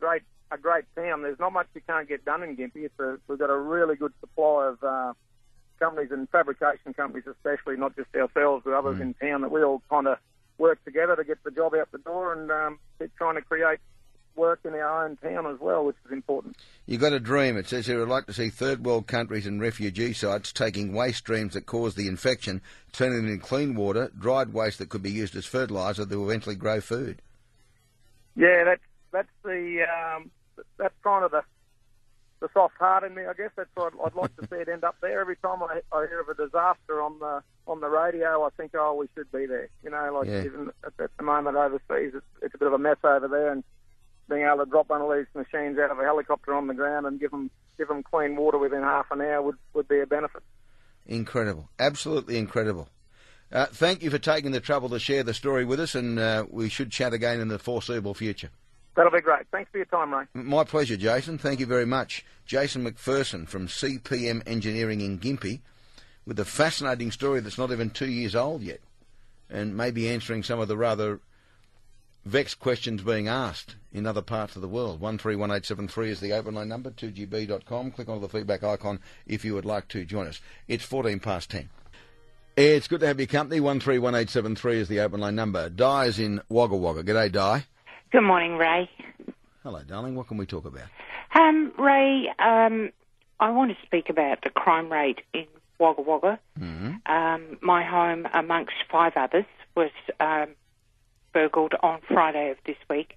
a great town. There's not much you can't get done in Gympie. We've got a really good supply of companies and fabrication companies especially, not just ourselves, but others in town, that we all kind of work together to get the job out the door and keep trying to create work in our own town as well, which is important. You've got a dream. It says here, I'd like to see third world countries and refugee sites taking waste streams that cause the infection, turning them into clean water, dried waste that could be used as fertiliser that will eventually grow food. Yeah, that's kind of the soft heart in me, I guess. That's what I'd like to see it end up there. Every time I hear of a disaster on the radio, I think, oh, we should be there. Even at the moment overseas, it's a bit of a mess over there, and being able to drop one of these machines out of a helicopter on the ground and give them clean water within half an hour would be a benefit. Incredible. Absolutely incredible. Thank you for taking the trouble to share the story with us, and we should chat again in the foreseeable future. That'll be great. Thanks for your time, Ray. My pleasure, Jason. Thank you very much. Jason McPherson from CPM Engineering in Gympie with a fascinating story that's not even 2 years old yet, and maybe answering some of the rather vexed questions being asked in other parts of the world. 131873 is the open line number, 2gb.com. Click on the feedback icon if you would like to join us. It's 10:14. It's good to have your company. 131873 is the open line number. Di is in Wagga Wagga. G'day, Di. Good morning, Ray. Hello, darling. What can we talk about? Ray, I want to speak about the crime rate in Wagga Wagga. Mm-hmm. My home, amongst 5 others, was burgled on Friday of this week.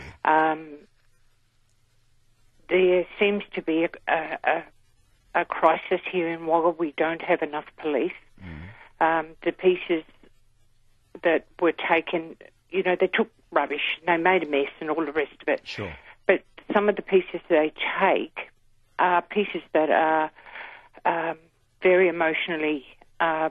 There seems to be a crisis here in Wagga. We don't have enough police. The pieces that were taken, they took rubbish, they made a mess and all the rest of it. Sure. But some of the pieces they take are pieces that are very emotionally... I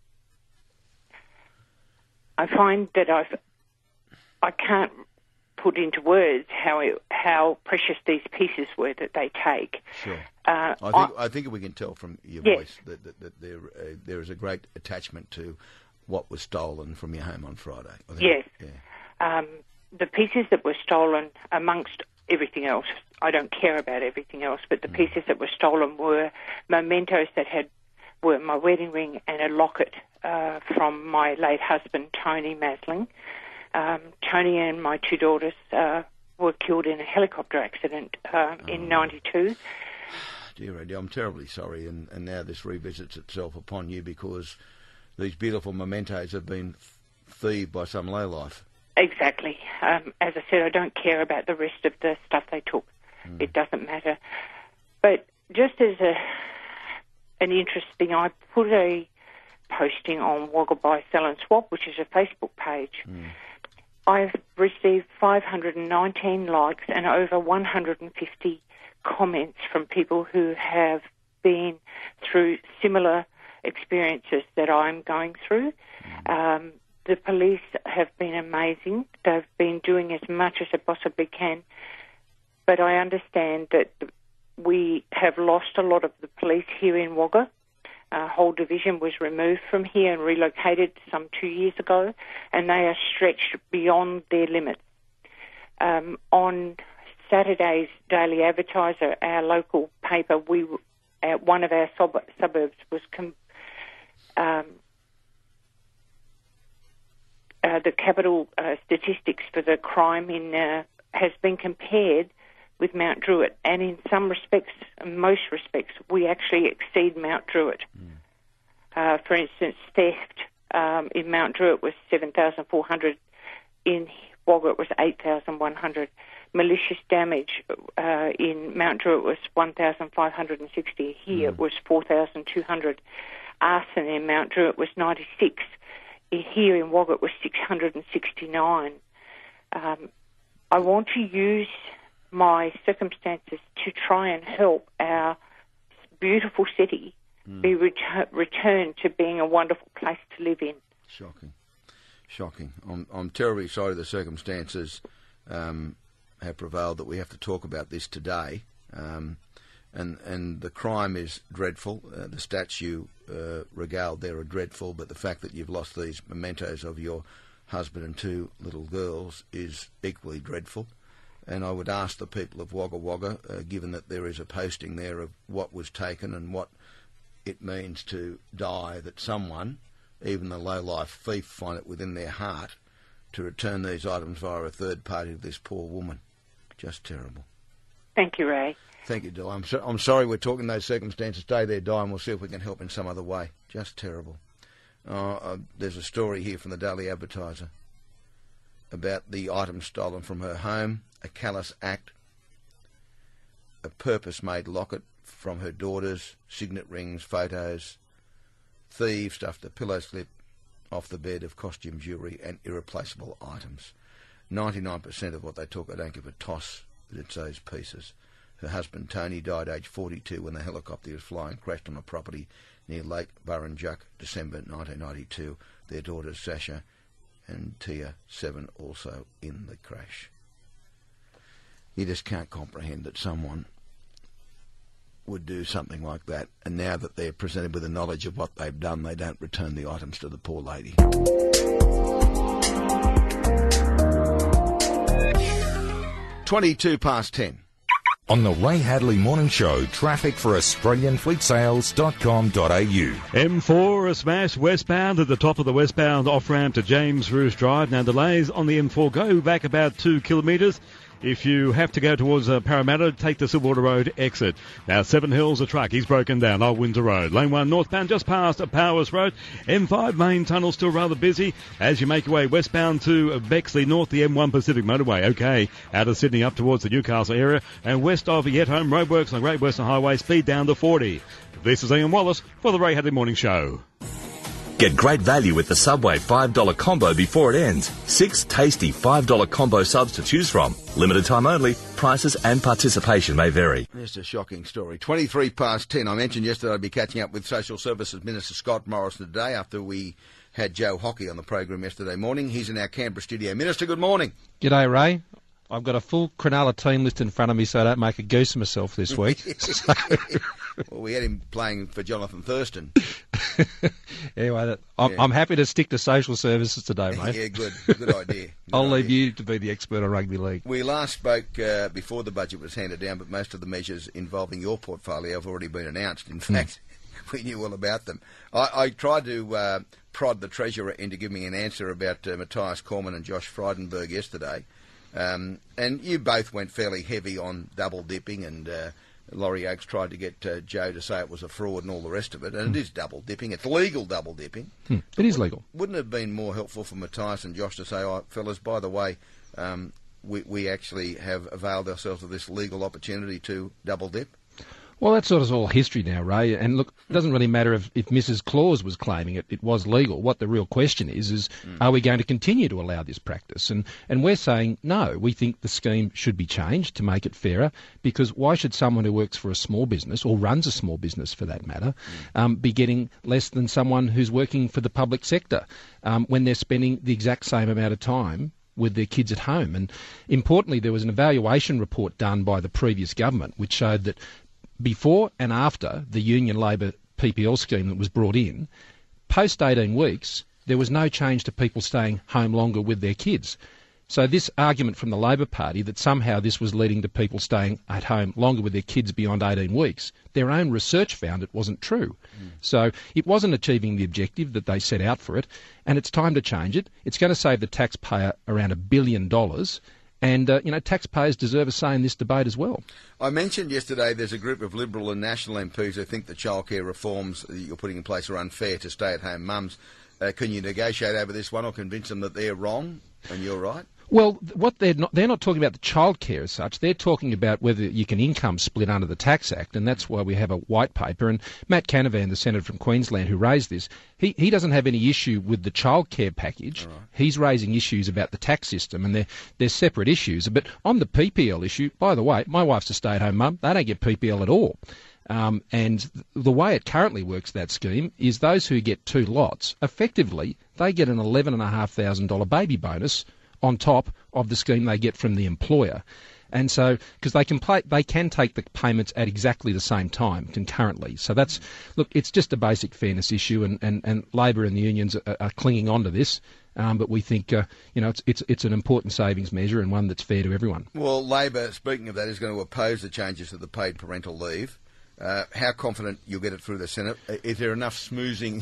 find that I can't put into words how precious these pieces were that they take. Sure. I think we can tell from your voice that there is a great attachment to what was stolen from your home on Friday. Yes. Yeah. The pieces that were stolen, amongst everything else, I don't care about everything else, but the pieces that were stolen were mementos that were my wedding ring and a locket from my late husband, Tony Masling. Tony and my 2 daughters were killed in a helicopter accident in 92. Dear Eddie, I'm terribly sorry, and now this revisits itself upon you because these beautiful mementos have been thieved by some lowlife. Exactly. As I said, I don't care about the rest of the stuff they took. It doesn't matter. But just as an interesting, I put a posting on Wagga Buy, Sell and Swap, which is a Facebook page. I've received 519 likes and over 150 comments from people who have been through similar experiences that I'm going through. The police have been amazing. They've been doing as much as they possibly can. But I understand that we have lost a lot of the police here in Wagga. A whole division was removed from here and relocated some 2 years ago, and they are stretched beyond their limits. On Saturday's Daily Advertiser, our local paper, one of our suburbs was the capital statistics for the crime has been compared with Mount Druitt, and in some respects, most respects, we actually exceed Mount Druitt. For instance, theft in Mount Druitt was 7,400, in Wagga it was 8,100. Malicious damage in Mount Druitt was 1,560. Here it was 4,200. Arson in Mount Druitt was 96. Here in Wagga it was 669. I want to use my circumstances to try and help our beautiful city be returned to being a wonderful place to live in. Shocking. I'm terribly sorry the circumstances have prevailed that we have to talk about this today. And the crime is dreadful. The stats you regaled there are dreadful, but the fact that you've lost these mementos of your husband and 2 little girls is equally dreadful. And I would ask the people of Wagga Wagga, given that there is a posting there of what was taken and what it means to die, that someone, even the low-life thief, find it within their heart to return these items via a third party to this poor woman. Just terrible. Thank you, Ray. Thank you, Di. I'm sorry we're talking those circumstances. Stay there, Di, and we'll see if we can help in some other way. Just terrible. There's a story here from the Daily Advertiser about the items stolen from her home, a callous act, a purpose-made locket from her daughters, signet rings, photos. Thieves stuffed a pillow slip off the bed of costume jewellery and irreplaceable items. 99% of what they took, I don't give a toss that it's those pieces. Her husband, Tony, died aged 42 when the helicopter he was flying crashed on a property near Lake Burrinjuck, December 1992. Their daughters, Sasha and Tia, 7, also in the crash. You just can't comprehend that someone would do something like that, and now that they're presented with the knowledge of what they've done, they don't return the items to the poor lady. 10:22. On the Ray Hadley Morning Show, traffic for AustralianFleetSales.com.au. M4, a smash westbound at the top of the westbound off-ramp to James Roos Drive. Now delays on the M4 go back about 2 kilometres. If you have to go towards Parramatta, take the Silverwater Road exit. Now, Seven Hills, a truck, he's broken down old Windsor Road. Lane 1 northbound just past Powers Road. M5 main tunnel still rather busy as you make your way westbound to Bexley, north the M1 Pacific Motorway. Okay, out of Sydney up towards the Newcastle area. And west of Yet Home roadworks on Great Western Highway, speed down to 40. This is Ian Wallace for the Ray Hadley Morning Show. Get great value with the Subway $5 combo before it ends. 6 tasty $5 combo subs to choose from. Limited time only. Prices and participation may vary. Just a shocking story. 10:23. I mentioned yesterday I'd be catching up with Social Services Minister Scott Morrison today after we had Joe Hockey on the program yesterday morning. He's in our Canberra studio. Minister, good morning. G'day, Ray. I've got a full Cronulla team list in front of me so I don't make a goose of myself this week. Well, we had him playing for Jonathan Thurston. Anyway, I'm happy to stick to social services today, mate. Yeah, good idea. I'll leave you to be the expert on rugby league. We last spoke before the budget was handed down, but most of the measures involving your portfolio have already been announced. In fact, we knew all about them. I tried to prod the Treasurer into giving me an answer about Matthias Cormann and Josh Frydenberg yesterday. And you both went fairly heavy on double dipping, and Laurie Oakes tried to get Joe to say it was a fraud and all the rest of it. And it is double dipping. It's legal double dipping. It is legal. Wouldn't it have been more helpful for Matthias and Josh to say, oh, fellas, by the way, we actually have availed ourselves of this legal opportunity to double dip? Well, that's sort of all history now, Ray. And look, it doesn't really matter if Mrs. Claus was claiming it was legal. What the real question is are we going to continue to allow this practice? And we're saying no. We think the scheme should be changed to make it fairer, because why should someone who works for a small business, or runs a small business for that matter, be getting less than someone who's working for the public sector when they're spending the exact same amount of time with their kids at home? And importantly, there was an evaluation report done by the previous government which showed that before and after the Union Labor PPL scheme that was brought in, post 18 weeks, there was no change to people staying home longer with their kids. So this argument from the Labor Party that somehow this was leading to people staying at home longer with their kids beyond 18 weeks, their own research found it wasn't true. So it wasn't achieving the objective that they set out for it, and it's time to change it. It's going to save the taxpayer around $1 billion. And, taxpayers deserve a say in this debate as well. I mentioned yesterday there's a group of Liberal and National MPs who think the childcare reforms that you're putting in place are unfair to stay-at-home mums. Can you negotiate over this one or convince them that they're wrong and you're right? Well, what they're not talking about the childcare as such. They're talking about whether you can income split under the Tax Act, and that's why we have a white paper. And Matt Canavan, the senator from Queensland who raised this, he doesn't have any issue with the childcare package. Right. He's raising issues about the tax system, and they're separate issues. But on the PPL issue, by the way, my wife's a stay-at-home mum. They don't get PPL at all. And the way it currently works, that scheme, is those who get 2 lots, effectively, they get an $11,500 baby bonus on top of the scheme they get from the employer. And so, because they can take the payments at exactly the same time, concurrently. So it's just a basic fairness issue, and Labor and the unions are clinging on to this. But we think, it's an important savings measure and one that's fair to everyone. Well, Labor, speaking of that, is going to oppose the changes to the paid parental leave. How confident you'll get it through the Senate? Is there enough smoozing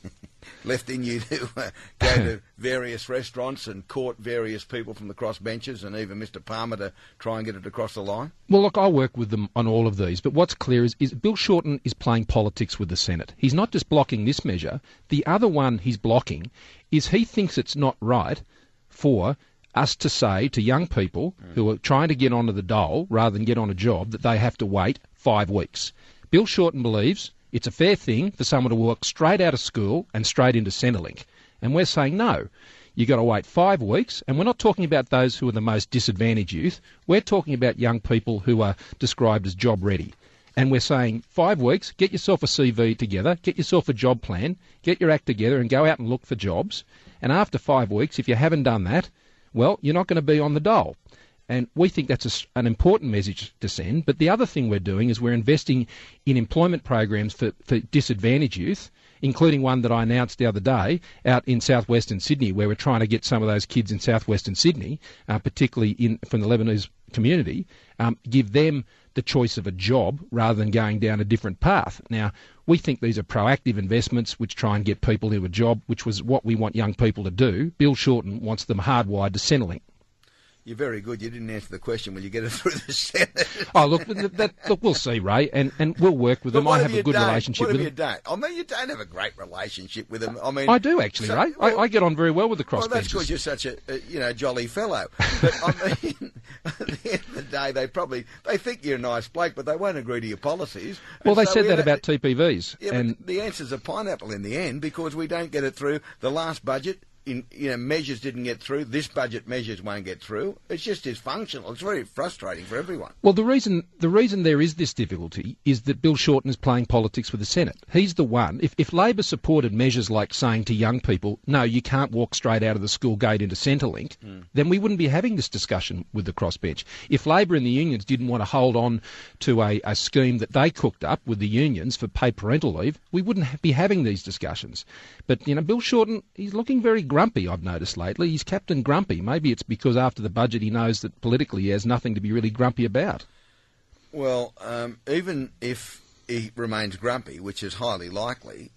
left in you to go to various restaurants and court various people from the crossbenchers and even Mr Palmer to try and get it across the line? Well, look, I'll work with them on all of these, but what's clear is Bill Shorten is playing politics with the Senate. He's not just blocking this measure. The other one he's blocking is he thinks it's not right for us to say to young people who are trying to get onto the dole rather than get on a job that they have to wait 5 weeks. Bill Shorten believes it's a fair thing for someone to walk straight out of school and straight into Centrelink. And we're saying no. You've got to wait 5 weeks, and we're not talking about those who are the most disadvantaged youth. We're talking about young people who are described as job ready. And we're saying 5 weeks, get yourself a CV together, get yourself a job plan, get your act together and go out and look for jobs. And after 5 weeks, if you haven't done that, well, you're not going to be on the dole. And we think that's an important message to send. But the other thing we're doing is we're investing in employment programs for disadvantaged youth, including one that I announced the other day out in southwestern Sydney, where we're trying to get some of those kids in southwestern Sydney, particularly from the Lebanese community, give them the choice of a job rather than going down a different path. Now, we think these are proactive investments which try and get people into a job, which was what we want young people to do. Bill Shorten wants them hardwired to Centrelink. You're very good. You didn't answer the question. Will you get it through the Senate? Oh, look, look, we'll see, Ray, and we'll work with them. I have a good relationship with them. What if you don't? I mean, you don't have a great relationship with them. I mean, I do actually, Ray. I get on very well with the crossbenchers. Well, that's because you're such a jolly fellow. But I mean, at the end of the day, they think you're a nice bloke, but they won't agree to your policies. Well, they said that about TPVs. Yeah, and the answer's a pineapple in the end because we don't get it through the last budget. Measures didn't get through. This budget measures won't get through. It's just dysfunctional. It's very frustrating for everyone. Well, the reason there is this difficulty is that Bill Shorten is playing politics with the Senate. He's the one. If Labor supported measures like saying to young people, no, you can't walk straight out of the school gate into Centrelink, then we wouldn't be having this discussion with the crossbench. If Labor and the unions didn't want to hold on to a scheme that they cooked up with the unions for paid parental leave, we wouldn't be having these discussions. But, Bill Shorten, he's looking very grumpy, I've noticed lately. He's Captain Grumpy. Maybe it's because after the budget he knows that politically he has nothing to be really grumpy about. Well, even if he remains grumpy, which is highly likely,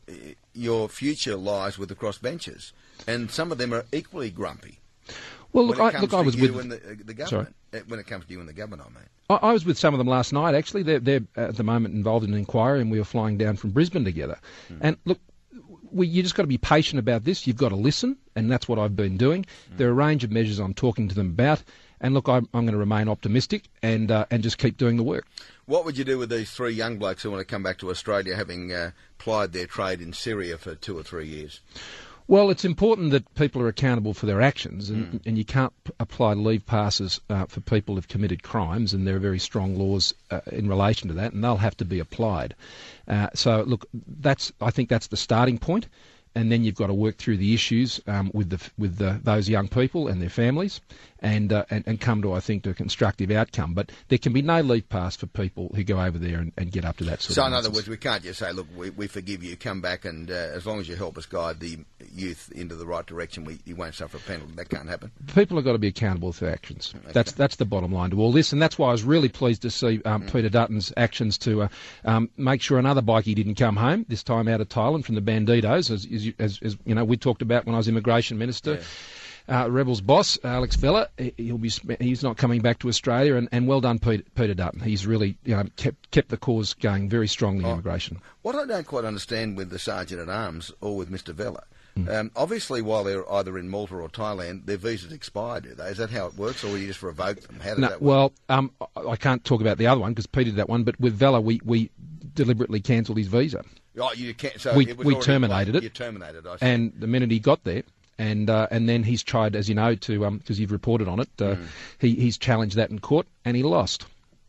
your future lies with the crossbenchers. And some of them are equally grumpy. Well, look, I was with the government. Sorry? When it comes to you and the government, I mean. I was with some of them last night, actually. They're at the moment involved in an inquiry, and we were flying down from Brisbane together. And look, you just got to be patient about this. You've got to listen, and that's what I've been doing. There are a range of measures I'm talking to them about, and look, I'm going to remain optimistic and just keep doing the work. What would you do with these three young blokes who want to come back to Australia, having plied their trade in Syria for 2 or 3 years? Well, it's important that people are accountable for their actions, and you can't apply leave passes for people who've committed crimes, and there are very strong laws in relation to that, and they'll have to be applied. So, look, I think that's the starting point, and then you've got to work through the issues with those young people and their families, and come to, I think, to a constructive outcome. But there can be no leave pass for people who go over there and get up to that sort of So, in other words, we can't just say, look, we forgive you, come back, and as long as you help us guide the youth into the right direction, you won't suffer a penalty. That can't happen. People have got to be accountable for their actions. Okay. That's the bottom line to all this, and that's why I was really pleased to see Peter Dutton's actions to make sure another bikie didn't come home, this time out of Thailand from the Bandidos, as you know, we talked about when I was Immigration Minister. Yeah. Rebel's boss, Alex Vella, he's not coming back to Australia, and well done, Peter Dutton. He's really kept the cause going very strongly in immigration. What I don't quite understand with the Sergeant-at-Arms or with Mr Vella, obviously while they're either in Malta or Thailand, their visas expired, do they? Is that how it works, or will you just revoke them? How does that work? Well, I can't talk about the other one because Peter did that one, but with Vella we deliberately cancelled his visa. Oh, you can't, so we terminated it. You terminated it, I see. And the minute he got there, and then he's tried, as you know, to because you've reported on it, he's challenged that in court, and he lost.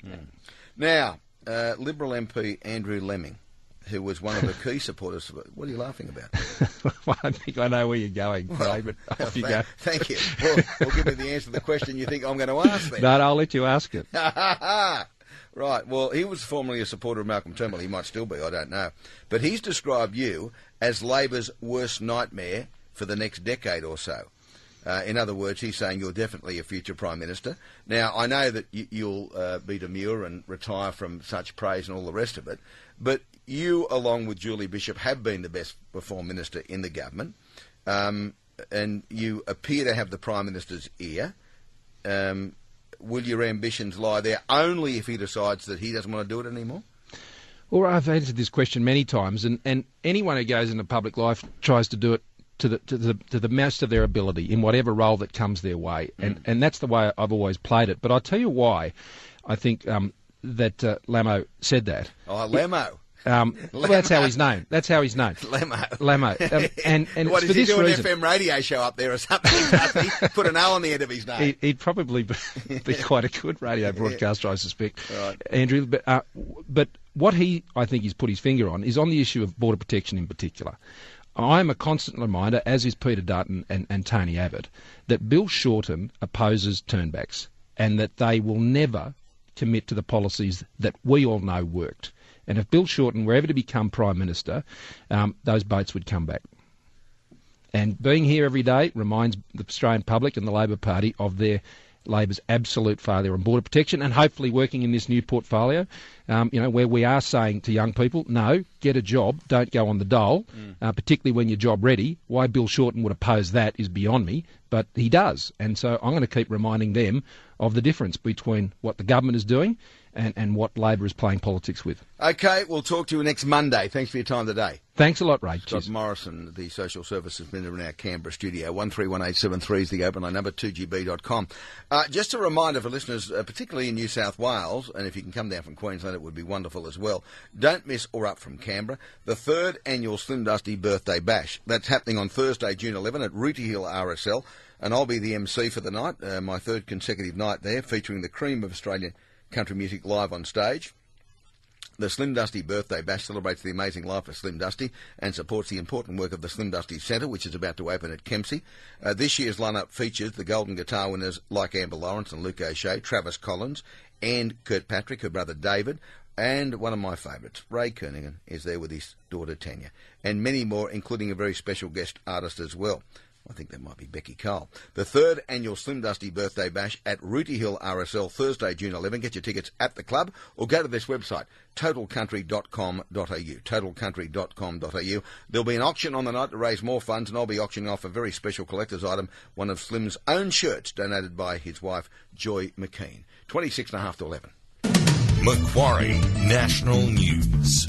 Now, Liberal MP Andrew Lemming, who was one of the key supporters. What are you laughing about? Well, I think I know where you're going, Ray, but off you go. Thank you. Well, give me the answer to the question you think I'm going to ask then. No, I'll let you ask it. Right. Well, he was formerly a supporter of Malcolm Turnbull. He might still be. I don't know. But he's described you as Labor's worst nightmare for the next decade or so. In other words, he's saying you're definitely a future Prime Minister. Now, I know that you'll be demure and retire from such praise and all the rest of it, but you, along with Julie Bishop, have been the best performed minister in the government, and you appear to have the Prime Minister's ear. Will your ambitions lie there only if he decides that he doesn't want to do it anymore? Well, I've answered this question many times, and anyone who goes into public life tries to do it to the most of their ability in whatever role that comes their way, and that's the way I've always played it. But I'll tell you why I think that Lamo said that. Oh, Lamo. Well, that's how he's known. That's how he's known. Lamo. And what, for is he this doing reason, an FM radio show up there or something? Does he put an O on the end of his name? He'd probably be quite a good radio broadcaster, I suspect, Right. Andrew. But what I think he's put his finger on is on the issue of border protection in particular. I'm a constant reminder, as is Peter Dutton and Tony Abbott, that Bill Shorten opposes turnbacks and that they will never commit to the policies that we all know worked. And if Bill Shorten were ever to become Prime Minister, those boats would come back. And being here every day reminds the Australian public and the Labor Party of Labor's absolute failure on border protection, and hopefully working in this new portfolio, where we are saying to young people, no, get a job, don't go on the dole, particularly when you're job ready. Why Bill Shorten would oppose that is beyond me, but he does. And so I'm going to keep reminding them of the difference between what the government is doing and what Labor is playing politics with. Okay, we'll talk to you next Monday. Thanks for your time today. Thanks a lot, Ray. Scott Cheers. Morrison, the Social Services Minister in our Canberra studio. 131873 is the open line number, 2GB.com. Just a reminder for listeners, particularly in New South Wales, and if you can come down from Queensland, it would be wonderful as well. Don't miss or up from Canberra, the 3rd annual Slim Dusty Birthday Bash. That's happening on Thursday, June 11 at Rooty Hill RSL, and I'll be the MC for the night, my 3rd consecutive night there, featuring the cream of Australian country music live on stage. The Slim Dusty Birthday Bash celebrates the amazing life of Slim Dusty and supports the important work of the Slim Dusty Centre, which is about to open at Kempsey. This year's lineup features the Golden Guitar winners like Amber Lawrence and Luke O'Shea, Travis Collins and Kirkpatrick, her brother David, and one of my favourites, Ray Kernaghan, is there with his daughter Tanya, and many more, including a very special guest artist as well. I think that might be Becky Cole. The 3rd annual Slim Dusty Birthday Bash at Rooty Hill RSL, Thursday, June 11. Get your tickets at the club or go to this website, totalcountry.com.au, totalcountry.com.au. There'll be an auction on the night to raise more funds, and I'll be auctioning off a very special collector's item, one of Slim's own shirts donated by his wife, Joy McKean. 26.5 to 11. Macquarie National News.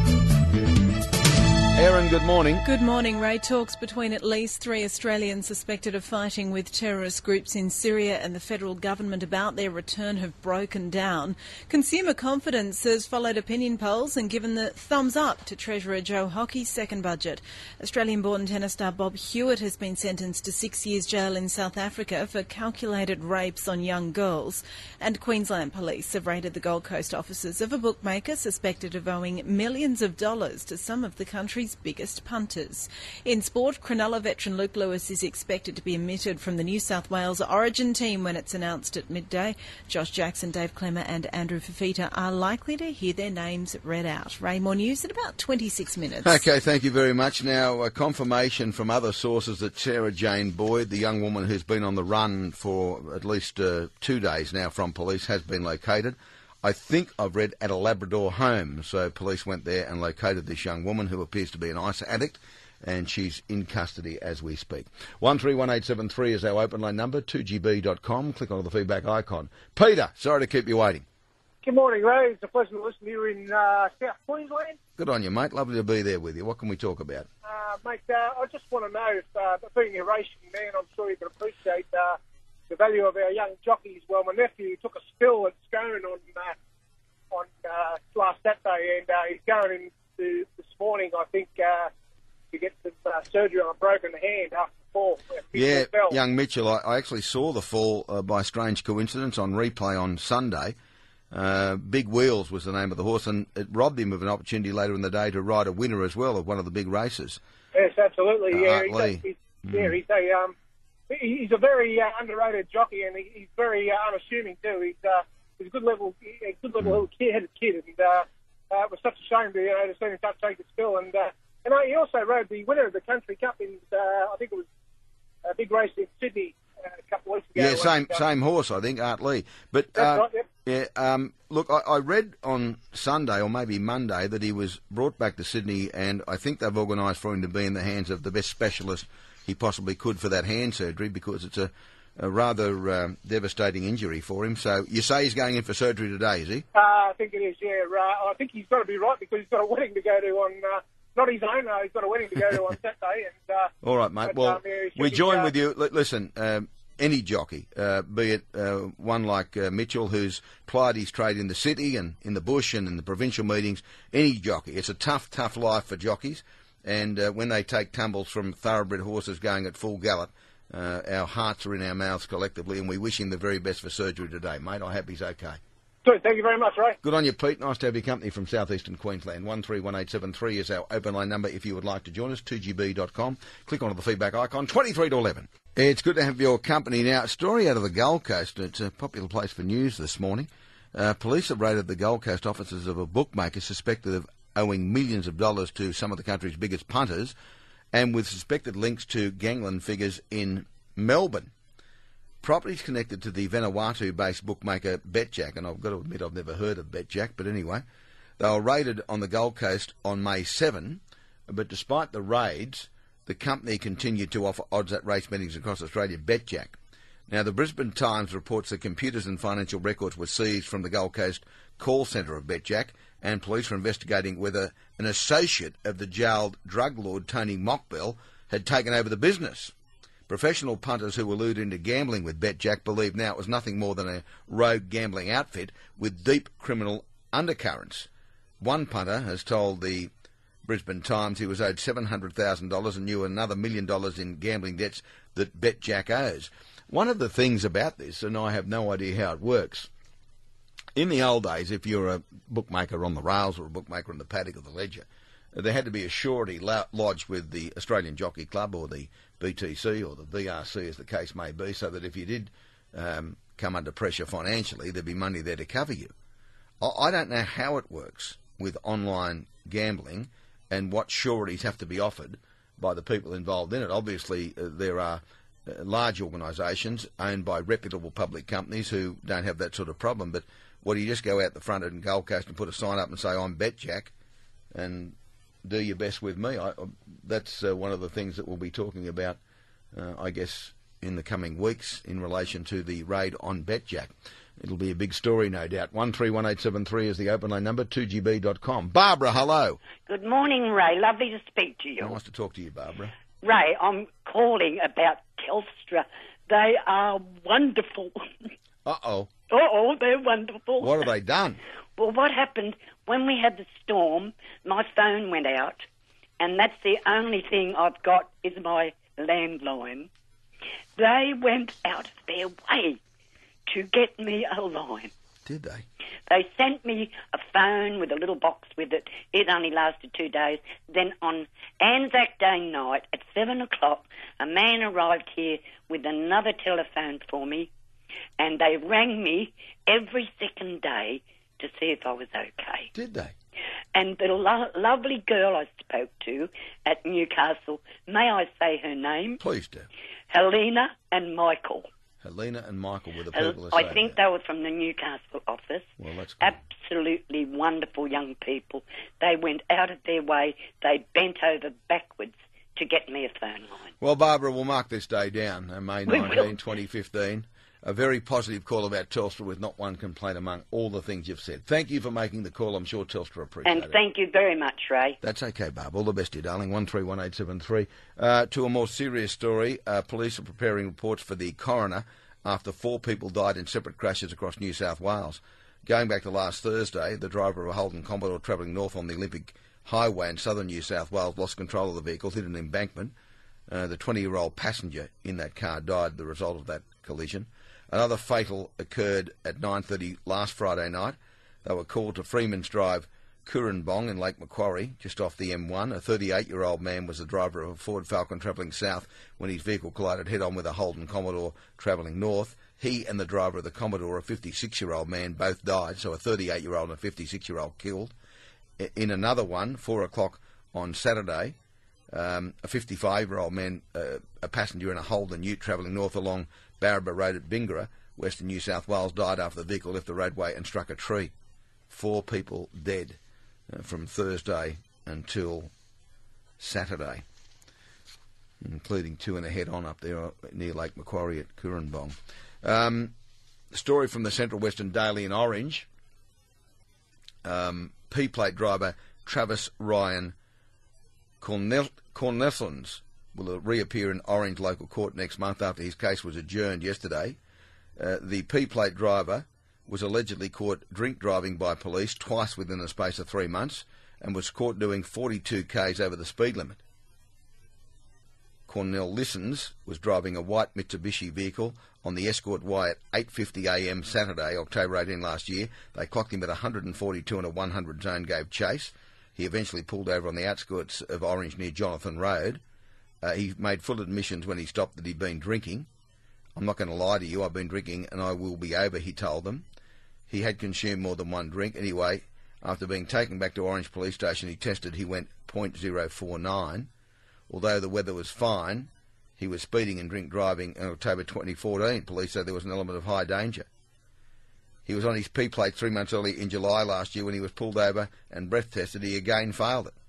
Erin, good morning. Good morning, Ray. Talks between at least 3 Australians suspected of fighting with terrorist groups in Syria and the federal government about their return have broken down. Consumer confidence has followed opinion polls and given the thumbs up to Treasurer Joe Hockey's second budget. Australian-born tennis star Bob Hewitt has been sentenced to 6 years jail in South Africa for calculated rapes on young girls. And Queensland police have raided the Gold Coast offices of a bookmaker suspected of owing millions of dollars to some of the country's biggest punters. In sport, Cronulla veteran Luke Lewis is expected to be omitted from the New South Wales Origin team when it's announced at midday. Josh Jackson, Dave Clemmer and Andrew Fafita are likely to hear their names read out. Ray, more news in about 26 minutes. Okay, thank you very much. Now, a confirmation from other sources that Sarah Jane Boyd, the young woman who's been on the run for at least 2 days now from police, has been located. I think I've read at a Labrador home. So police went there and located this young woman who appears to be an ISA addict, and she's in custody as we speak. 131873 is our open line number, 2GB.com. Click on the feedback icon. Peter, sorry to keep you waiting. Good morning, Ray. It's a pleasure to listen to you in South Queensland. Good on you, mate. Lovely to be there with you. What can we talk about? Mate, I just want to know if, being a racing man, I'm sure you can appreciate the value of our young jockeys. Well, my nephew took a spill at Scone on last Saturday, and he's going in this morning, I think, to get some surgery on a broken hand after the fall. Yeah, young Mitchell. I actually saw the fall by strange coincidence on replay on Sunday. Big Wheels was the name of the horse, and it robbed him of an opportunity later in the day to ride a winner as well of one of the big races. Yes, absolutely. He's a very underrated jockey, and he's very unassuming too. He's a good level little kid, and it was such a shame to see him take the spill. And And he also rode the winner of the Country Cup in, I think it was a big race in Sydney a couple of weeks ago. Yeah, same horse, I think, Art Lee. But That's right, yep. yeah, look, I read on Sunday or maybe Monday that he was brought back to Sydney, and I think they've organised for him to be in the hands of the best specialist he possibly could for that hand surgery, because it's a rather devastating injury for him. So you say he's going in for surgery today, is he? I think it is, yeah. I think he's got to be right, because he's got a wedding to go to on, not his own, he's got a wedding to go to on Saturday. And, all right, mate. Well, we join with you. Listen, any jockey, be it one like Mitchell, who's plied his trade in the city and in the bush and in the provincial meetings, any jockey. It's a tough, tough life for jockeys. And when they take tumbles from thoroughbred horses going at full gallop, our hearts are in our mouths collectively, and we wish him the very best for surgery today, mate. I hope he's okay. Good, thank you very much, Ray. Good on you, Pete. Nice to have your company from southeastern Queensland. 131873 is our open line number if you would like to join us. 2gb.com. Click onto the feedback icon. 23 to 11. It's good to have your company now. Story out of the Gold Coast. It's a popular place for news this morning. Police have raided the Gold Coast offices of a bookmaker suspected of owing millions of dollars to some of the country's biggest punters, and with suspected links to gangland figures in Melbourne. Properties connected to the Vanuatu-based bookmaker BetJack, and I've got to admit I've never heard of BetJack, but anyway, they were raided on the Gold Coast on May 7, but despite the raids, the company continued to offer odds at race meetings across Australia, BetJack. Now, the Brisbane Times reports that computers and financial records were seized from the Gold Coast call centre of BetJack, and police were investigating whether an associate of the jailed drug lord Tony Mockbell had taken over the business. Professional punters who were lured into gambling with BetJack believe now it was nothing more than a rogue gambling outfit with deep criminal undercurrents. One punter has told the Brisbane Times he was owed $700,000 and knew another $1 million in gambling debts that BetJack owes. One of the things about this, and I have no idea how it works, in the old days, if you're a bookmaker on the rails or a bookmaker in the paddock or the ledger, there had to be a surety lodged with the Australian Jockey Club or the BTC or the VRC, as the case may be, so that if you did come under pressure financially, there'd be money there to cover you. I don't know how it works with online gambling and what sureties have to be offered by the people involved in it. Obviously, there are large organisations owned by reputable public companies who don't have that sort of problem, but what do you just go out the front of Gold Coast and put a sign up and say, I'm BetJack, and do your best with me? That's one of the things that we'll be talking about, I guess, in the coming weeks in relation to the raid on BetJack. It'll be a big story, no doubt. 131873 is the open line number, 2gb.com. Barbara, hello. Good morning, Ray. Lovely to speak to you. Nice to talk to you, Barbara. Ray, I'm calling about Telstra. They are wonderful. Uh-oh. Uh-oh, they're wonderful. What have they done? Well, what happened, when we had the storm, my phone went out, and that's the only thing I've got is my landline. They went out of their way to get me a line. Did they? They sent me a phone with a little box with it. It only lasted 2 days. Then on Anzac Day night at 7 o'clock, a man arrived here with another telephone for me, and they rang me every second day to see if I was okay. Did they? And the lovely girl I spoke to at Newcastle, may I say her name? Please do. Helena and Michael. Helena and Michael were the people I think they were from the Newcastle office. Well, that's good. Absolutely wonderful young people. They went out of their way. They bent over backwards to get me a phone line. Well, Barbara, we'll mark this day down, May 19, 2015. A very positive call about Telstra with not one complaint among all the things you've said. Thank you for making the call. I'm sure Telstra appreciates it. And thank you very much, Ray. That's okay, Barb. All the best to you, darling. 131873. To a more serious story, police are preparing reports for the coroner after 4 people died in separate crashes across New South Wales. Going back to last Thursday, the driver of a Holden Commodore travelling north on the Olympic Highway in southern New South Wales lost control of the vehicle, hit an embankment. The 20-year-old passenger in that car died as the result of that collision. Another fatal occurred at 9:30 last Friday night. They were called to Freeman's Drive, Currambong in Lake Macquarie, just off the M1. A 38-year-old man was the driver of a Ford Falcon travelling south when his vehicle collided head-on with a Holden Commodore travelling north. He and the driver of the Commodore, a 56-year-old man, both died, so a 38-year-old and a 56-year-old killed. In another one, 4 o'clock on Saturday. A 55-year-old man, a passenger in a Holden ute travelling north along Barraba Road at Bingara, Western New South Wales, died after the vehicle left the roadway and struck a tree. 4 people dead from Thursday until Saturday, including 2 in a head-on up there near Lake Macquarie at Cooranbong. Story from the Central Western Daily in Orange. P-plate driver Travis Ryan Cornelssons will reappear in Orange local court next month after his case was adjourned yesterday. The P-plate driver was allegedly caught drink driving by police twice within the space of 3 months and was caught doing 42 k's over the speed limit. Cornelssons was driving a white Mitsubishi vehicle on the Escort Y at 8:50am Saturday, October 18 last year. They clocked him at 142 in a 100 zone, gave chase. He eventually pulled over on the outskirts of Orange near Jonathan Road. He made full admissions when he stopped that he'd been drinking. "I'm not going to lie to you, I've been drinking and I will be over," he told them. He had consumed more than 1 drink. Anyway, after being taken back to Orange Police Station, he tested, he went .049. Although the weather was fine, he was speeding and drink driving in October 2014. Police said there was an element of high danger. He was on his P-plate 3 months early in July last year when he was pulled over and breath tested. He again failed it.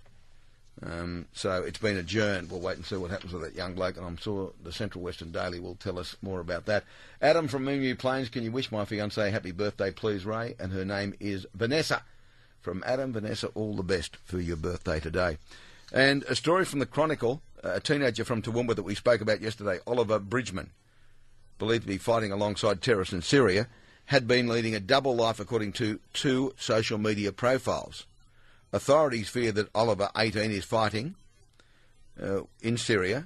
So it's been adjourned. We'll wait and see what happens with that young bloke, and I'm sure the Central Western Daily will tell us more about that. Adam from Emu Plains, can you wish my fiancée happy birthday, please, Ray? And her name is Vanessa. From Adam, Vanessa, all the best for your birthday today. And a story from the Chronicle, a teenager from Toowoomba that we spoke about yesterday, Oliver Bridgman, believed to be fighting alongside terrorists in Syria, had been leading a double life according to 2 social media profiles. Authorities fear that Oliver, 18, is fighting in Syria.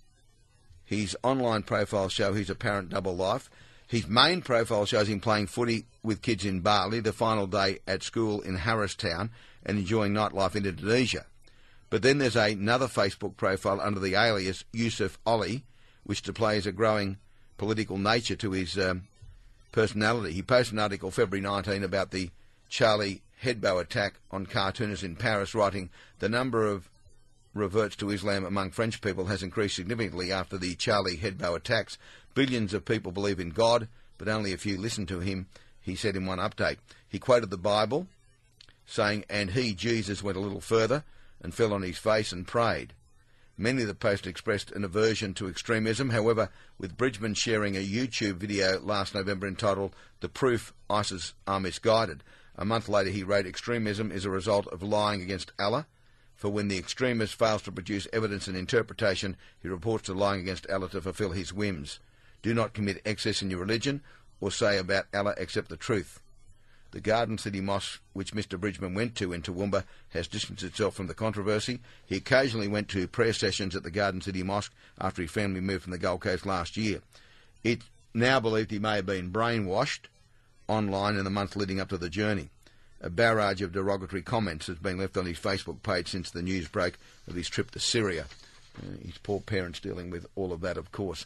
His online profiles show his apparent double life. His main profile shows him playing footy with kids in Bali, the final day at school in Harristown, and enjoying nightlife in Indonesia. But then there's another Facebook profile under the alias Yusuf Oli, which displays a growing political nature to his personality. He posted an article February 19 about the Charlie Hebdo attack on cartoonists in Paris, writing, "The number of reverts to Islam among French people has increased significantly after the Charlie Hebdo attacks. Billions of people believe in God, but only a few listen to him," he said in one update. He quoted the Bible, saying, "And he, Jesus, went a little further and fell on his face and prayed." Many of the posts expressed an aversion to extremism. However, with Bridgman sharing a YouTube video last November entitled "The Proof ISIS Are Misguided," a month later he wrote, "Extremism is a result of lying against Allah. For when the extremist fails to produce evidence and interpretation, he reports to lying against Allah to fulfill his whims. Do not commit excess in your religion or say about Allah except the truth." The Garden City Mosque, which Mr Bridgman went to in Toowoomba, has distanced itself from the controversy. He occasionally went to prayer sessions at the Garden City Mosque after his family moved from the Gold Coast last year. It's now believed he may have been brainwashed online in the months leading up to the journey. A barrage of derogatory comments has been left on his Facebook page since the news broke of his trip to Syria. His poor parents dealing with all of that, of course.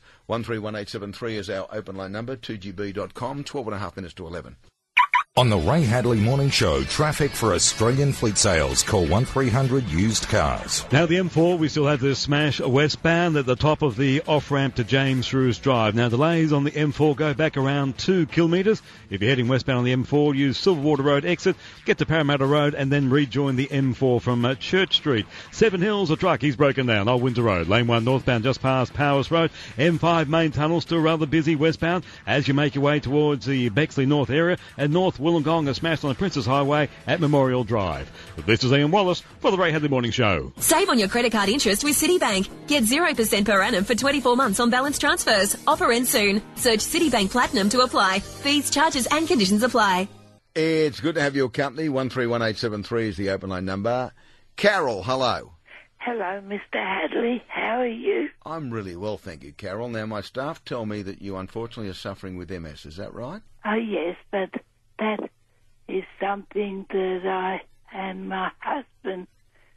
131873 is our open line number, 2gb.com, 12.5 minutes to 11. On the Ray Hadley Morning Show, traffic for Australian fleet sales. Call 1300 Used Cars. Now the M4, we still have the smash westbound at the top of the off-ramp to James Shrews Drive. Now delays on the M4 go back around 2 kilometres. If you're heading westbound on the M4, use Silverwater Road exit, get to Parramatta Road and then rejoin the M4 from Church Street. Seven Hills, a truck, he's broken down. Old Winter Road. Lane 1 northbound just past Powers Road. M5 main tunnel still rather busy westbound as you make your way towards the Bexley North area and North Wollongong, a smash on the Princess Highway at Memorial Drive. This is Ian Wallace for the Ray Hadley Morning Show. Save on your credit card interest with Citibank. Get 0% per annum for 24 months on balance transfers. Offer ends soon. Search Citibank Platinum to apply. Fees, charges and conditions apply. It's good to have your company. 131873 is the open line number. Carol, hello. Hello, Mr. Hadley. How are you? I'm really well, thank you, Carol. Now, my staff tell me that you unfortunately are suffering with MS. Is that right? Oh, yes, but that is something that I and my husband,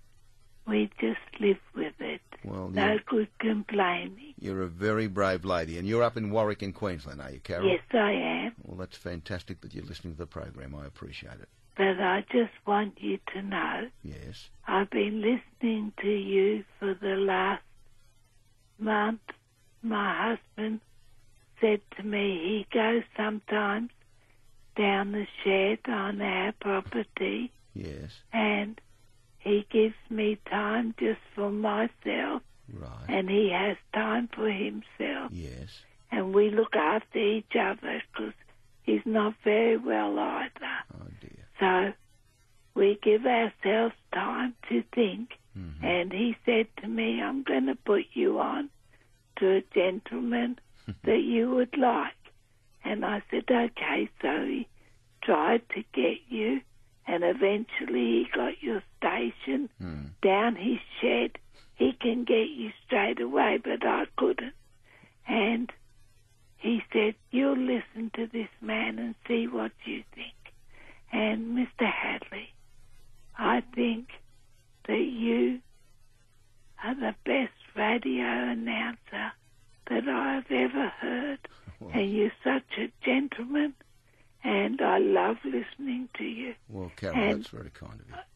we just live with it. Well, no good complaining. You're a very brave lady, and you're up in Warwick in Queensland, are you, Carol? Yes, I am. Well, that's fantastic that you're listening to the program. I appreciate it. But I just want you to know, Yes. I've been listening to you for the last month. My husband said to me he goes sometimes down the shed on our property. Yes. And he gives me time just for myself. Right. And he has time for himself. Yes. And we look after each other because he's not very well either. Oh, dear. So we give ourselves time to think. Mm-hmm. And he said to me, I'm going to put you on to a gentleman that you would like. And I said, okay. So he tried to get you, and eventually he got your station down his shed. He can get you straight away, but I couldn't. And he said, you'll listen to this man and see what you think. And Mr. Hadley, I think that you are the best radio announcer that I've ever heard. Well, and you're such a gentleman, and I love listening to you. Well, Carol, And that's very kind of you.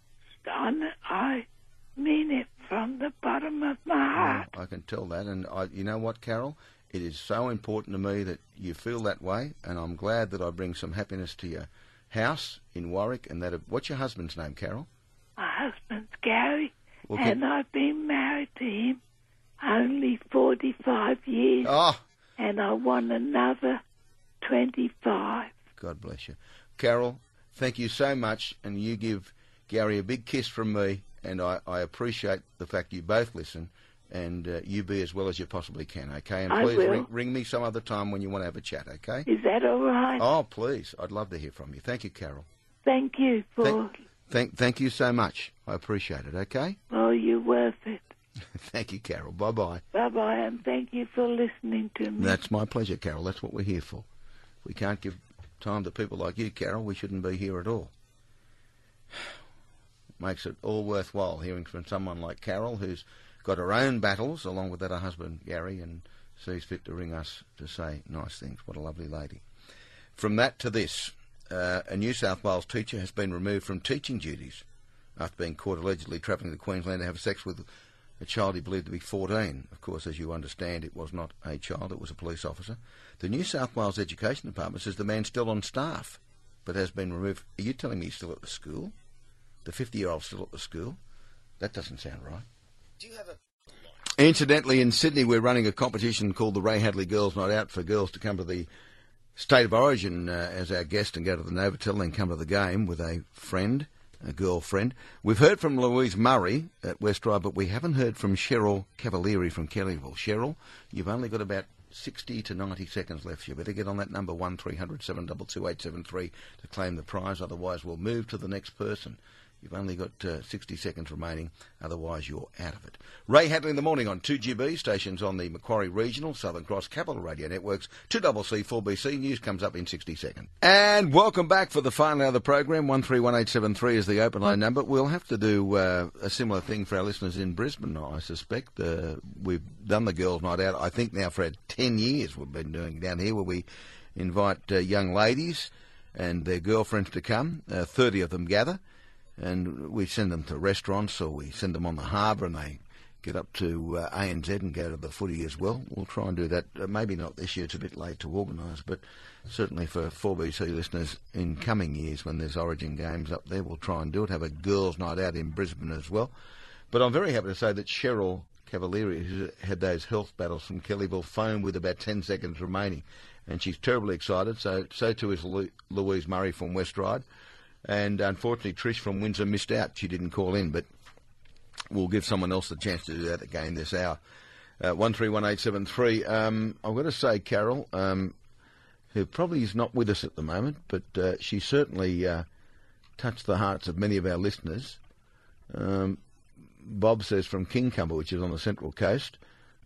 I mean it from the bottom of my heart. Well, I can tell that, and you know what, Carol? It is so important to me that you feel that way, and I'm glad that I bring some happiness to your house in Warwick. And what's your husband's name, Carol? My husband's Gary, Well, and I've been married to him only 45 years. Oh, And I want another 25. God bless you. Carol, thank you so much, and you give Gary a big kiss from me, and I appreciate the fact you both listen, and you be as well as you possibly can, okay? And I please will. ring me some other time when you want to have a chat, okay? Is that all right? Oh, please. I'd love to hear from you. Thank you, Carol. Thank you for... Thank you so much. I appreciate it, okay? Well, you're worth it. Thank you, Carol. Bye-bye. Bye-bye, and thank you for listening to me. That's my pleasure, Carol. That's what we're here for. If we can't give time to people like you, Carol, we shouldn't be here at all. Makes it all worthwhile hearing from someone like Carol, who's got her own battles, along with her husband, Gary, and sees fit to ring us to say nice things. What a lovely lady. From that to this, a New South Wales teacher has been removed from teaching duties after being caught allegedly travelling to Queensland to have sex with a child he believed to be 14. Of course, as you understand, it was not a child, it was a police officer. The New South Wales Education Department says the man's still on staff, but has been removed. Are you telling me he's still at the school? The 50-year-old's still at the school? That doesn't sound right. Do you have a... Incidentally, in Sydney, we're running a competition called the Ray Hadley Girls Night Out for girls to come to the State of Origin as our guest and go to the Novotel and come to the game with a friend, a girlfriend. We've heard from Louise Murray at West Ryde, but we haven't heard from Cheryl Cavalieri from Kellyville. Cheryl, you've only got about 60 to 90 seconds left. You better get on that number 1300 722 873 to claim the prize, otherwise we'll move to the next person. You've only got 60 seconds remaining, otherwise you're out of it. Ray Hadley in the morning on 2GB, stations on the Macquarie Regional, Southern Cross Capital Radio Networks, 2CC, 4BC. News comes up in 60 seconds. And welcome back for the final hour of the program. 131873 is the open line number. We'll have to do a similar thing for our listeners in Brisbane, I suspect. We've done the Girls' Night Out, I think now for 10 years we've been doing down here, where we invite young ladies and their girlfriends to come. 30 of them gather. And we send them to restaurants, or we send them on the harbour, and they get up to ANZ and go to the footy as well. We'll try and do that. Maybe not this year, it's a bit late to organise, but certainly for 4BC listeners in coming years when there's Origin games up there, we'll try and do it, have a girls' night out in Brisbane as well. But I'm very happy to say that Cheryl Cavalieri, who had those health battles from Kellyville, phoned with about 10 seconds remaining, and she's terribly excited. So too is Louise Murray from West Ryde. And unfortunately, Trish from Windsor missed out. She didn't call in, but we'll give someone else the chance to do that again this hour. 131873. I've got to say, Carol, who probably is not with us at the moment, but she certainly touched the hearts of many of our listeners. Bob says from Kincumber, which is on the Central Coast,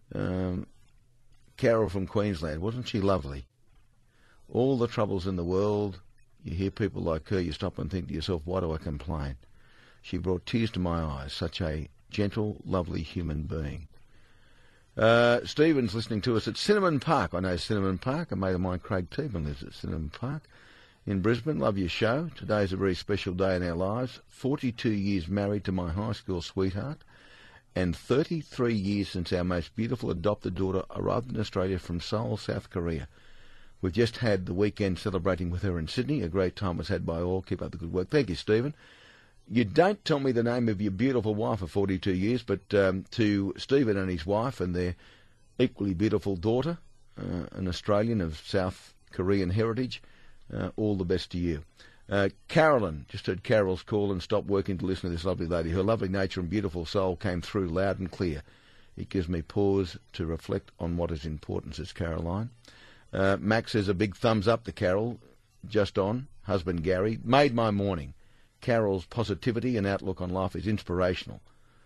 Carol from Queensland, wasn't she lovely? All the troubles in the world... You hear people like her, you stop and think to yourself, why do I complain? She brought tears to my eyes, such a gentle, lovely human being. Stephen's listening to us at Cinnamon Park. I know Cinnamon Park. A mate of mine, Craig Teeman, lives at Cinnamon Park in Brisbane. Love your show. Today's a very special day in our lives. 42 years married to my high school sweetheart, and 33 years since our most beautiful adopted daughter arrived in Australia from Seoul, South Korea. We've just had the weekend celebrating with her in Sydney. A great time was had by all. Keep up the good work. Thank you, Stephen. You don't tell me the name of your beautiful wife of 42 years, but to Stephen and his wife and their equally beautiful daughter, an Australian of South Korean heritage, all the best to you. Carolyn, just heard Carol's call and stopped working to listen to this lovely lady. Her lovely nature and beautiful soul came through loud and clear. It gives me pause to reflect on what is important, says Caroline. Max says a big thumbs up to Carol, just on. Husband Gary, made my morning. Carol's positivity and outlook on life is inspirational.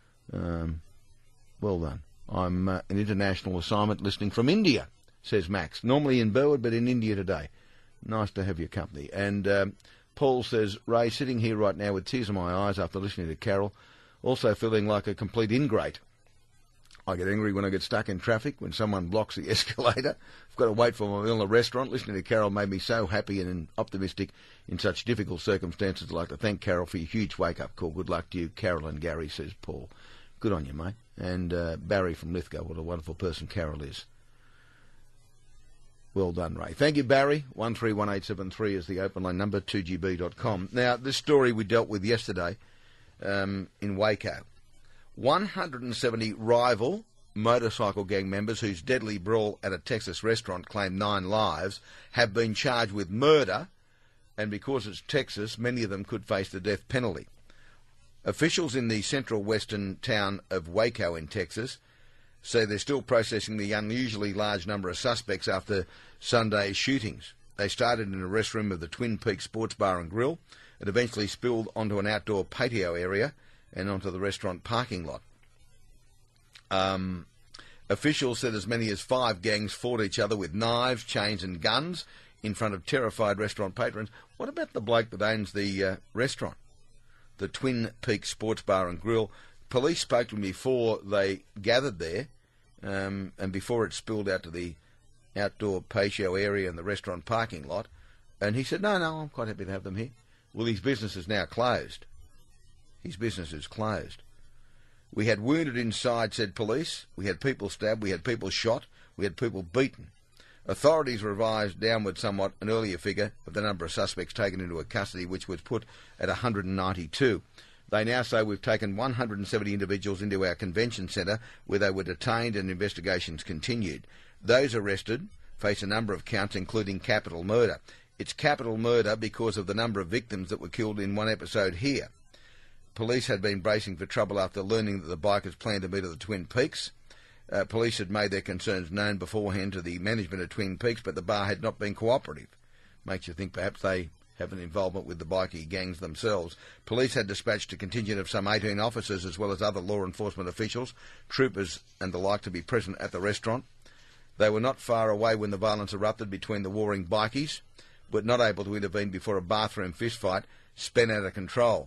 Well done. I'm an international assignment listening from India, says Max. Normally in Burwood, but in India today. Nice to have your company. And Paul says, Ray, sitting here right now with tears in my eyes after listening to Carol, also feeling like a complete ingrate. I get angry when I get stuck in traffic, when someone blocks the escalator. I've got to wait for my meal in a restaurant. Listening to Carol made me so happy and optimistic in such difficult circumstances. I'd like to thank Carol for your huge wake-up call. Good luck to you, Carol and Gary, says Paul. Good on you, mate. And Barry from Lithgow, what a wonderful person Carol is. Well done, Ray. Thank you, Barry. 131873 is the open line number, 2GB.com. Now, this story we dealt with yesterday in Waco. 170 rival motorcycle gang members whose deadly brawl at a Texas restaurant claimed 9 lives have been charged with murder, and because it's Texas, many of them could face the death penalty. Officials in the central western town of Waco in Texas say they're still processing the unusually large number of suspects after Sunday's shootings. They started in a restroom of the Twin Peaks Sports Bar and Grill. It eventually spilled onto an outdoor patio area and onto the restaurant parking lot. Officials said as many as 5 gangs fought each other with knives, chains and guns in front of terrified restaurant patrons. What about the bloke that owns the restaurant? The Twin Peaks Sports Bar and Grill. Police spoke to him before they gathered there and before it spilled out to the outdoor patio area and the restaurant parking lot. And he said, no, I'm quite happy to have them here. Well, his business is now closed. His business is closed. We had wounded inside, said police. We had people stabbed. We had people shot. We had people beaten. Authorities revised downward somewhat an earlier figure of the number of suspects taken into custody, which was put at 192. They now say we've taken 170 individuals into our convention centre where they were detained and investigations continued. Those arrested face a number of counts, including capital murder. It's capital murder because of the number of victims that were killed in one episode here. Police had been bracing for trouble after learning that the bikers planned to meet at the Twin Peaks. Police had made their concerns known beforehand to the management of Twin Peaks, but the bar had not been cooperative. Makes you think perhaps they have an involvement with the bikie gangs themselves. Police had dispatched a contingent of some 18 officers as well as other law enforcement officials, troopers and the like to be present at the restaurant. They were not far away when the violence erupted between the warring bikies, but not able to intervene before a bathroom fistfight spun out of control.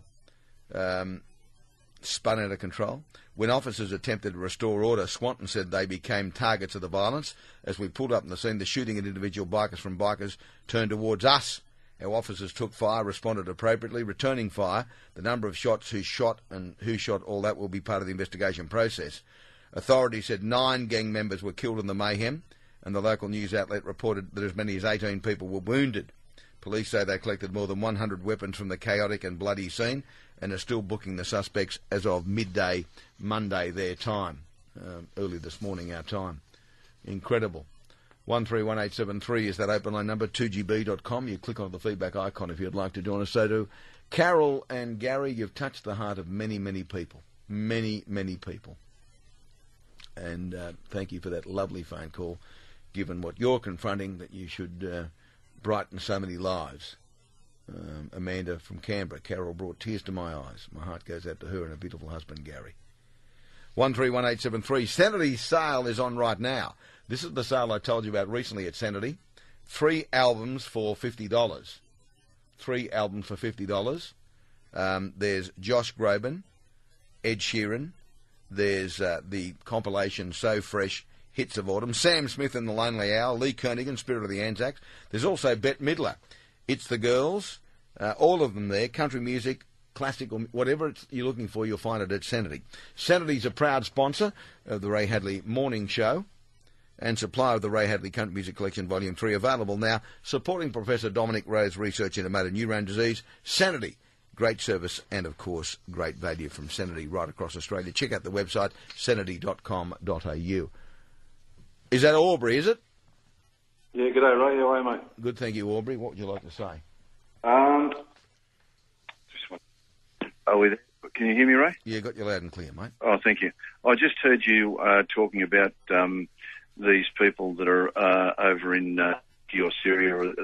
When officers attempted to restore order, Swanton said they became targets of the violence. As we pulled up on the scene, the shooting at individual bikers from bikers turned towards us. Our officers took fire, responded appropriately, returning fire. The number of shots, who shot, all that will be part of the investigation process. Authorities said 9 gang members were killed in the mayhem, and the local news outlet reported that as many as 18 people were wounded. Police say they collected more than 100 weapons from the chaotic and bloody scene and are still booking the suspects as of midday Monday their time, early this morning our time. Incredible. 131873 is that open line number, 2GB.com. You click on the feedback icon if you'd like to join us. So to Carol and Gary, you've touched the heart of many, many people. Many, many people. And thank you for that lovely phone call, given what you're confronting, that you should brighten so many lives. Amanda from Canberra. Carol brought tears to my eyes. My heart goes out to her and her beautiful husband, Gary. 131873. Sanity sale is on right now. This is the sale I told you about recently at Sanity. 3 albums for $50. 3 albums for $50. There's Josh Groban, Ed Sheeran. There's the compilation So Fresh, Hits of Autumn. Sam Smith and the Lonely Hour. Lee Kernaghan, Spirit of the Anzacs. There's also Bette Midler. It's the Girls, all of them there, country music, classical, whatever you're looking for, you'll find it at Sanity. Sanity's a proud sponsor of the Ray Hadley Morning Show and supplier of the Ray Hadley Country Music Collection Volume 3, available now, supporting Professor Dominic Ray's research into motor neurone disease. Sanity, great service and, of course, great value from Sanity right across Australia. Check out the website, sanity.com.au. Is that Aubrey, is it? Yeah, g'day, Ray. How are you, mate? Good, thank you, Aubrey. What would you like to say? Are we there? Can you hear me, Ray? Yeah, got you loud and clear, mate. Oh, thank you. I just heard you talking about these people that are over in or Syria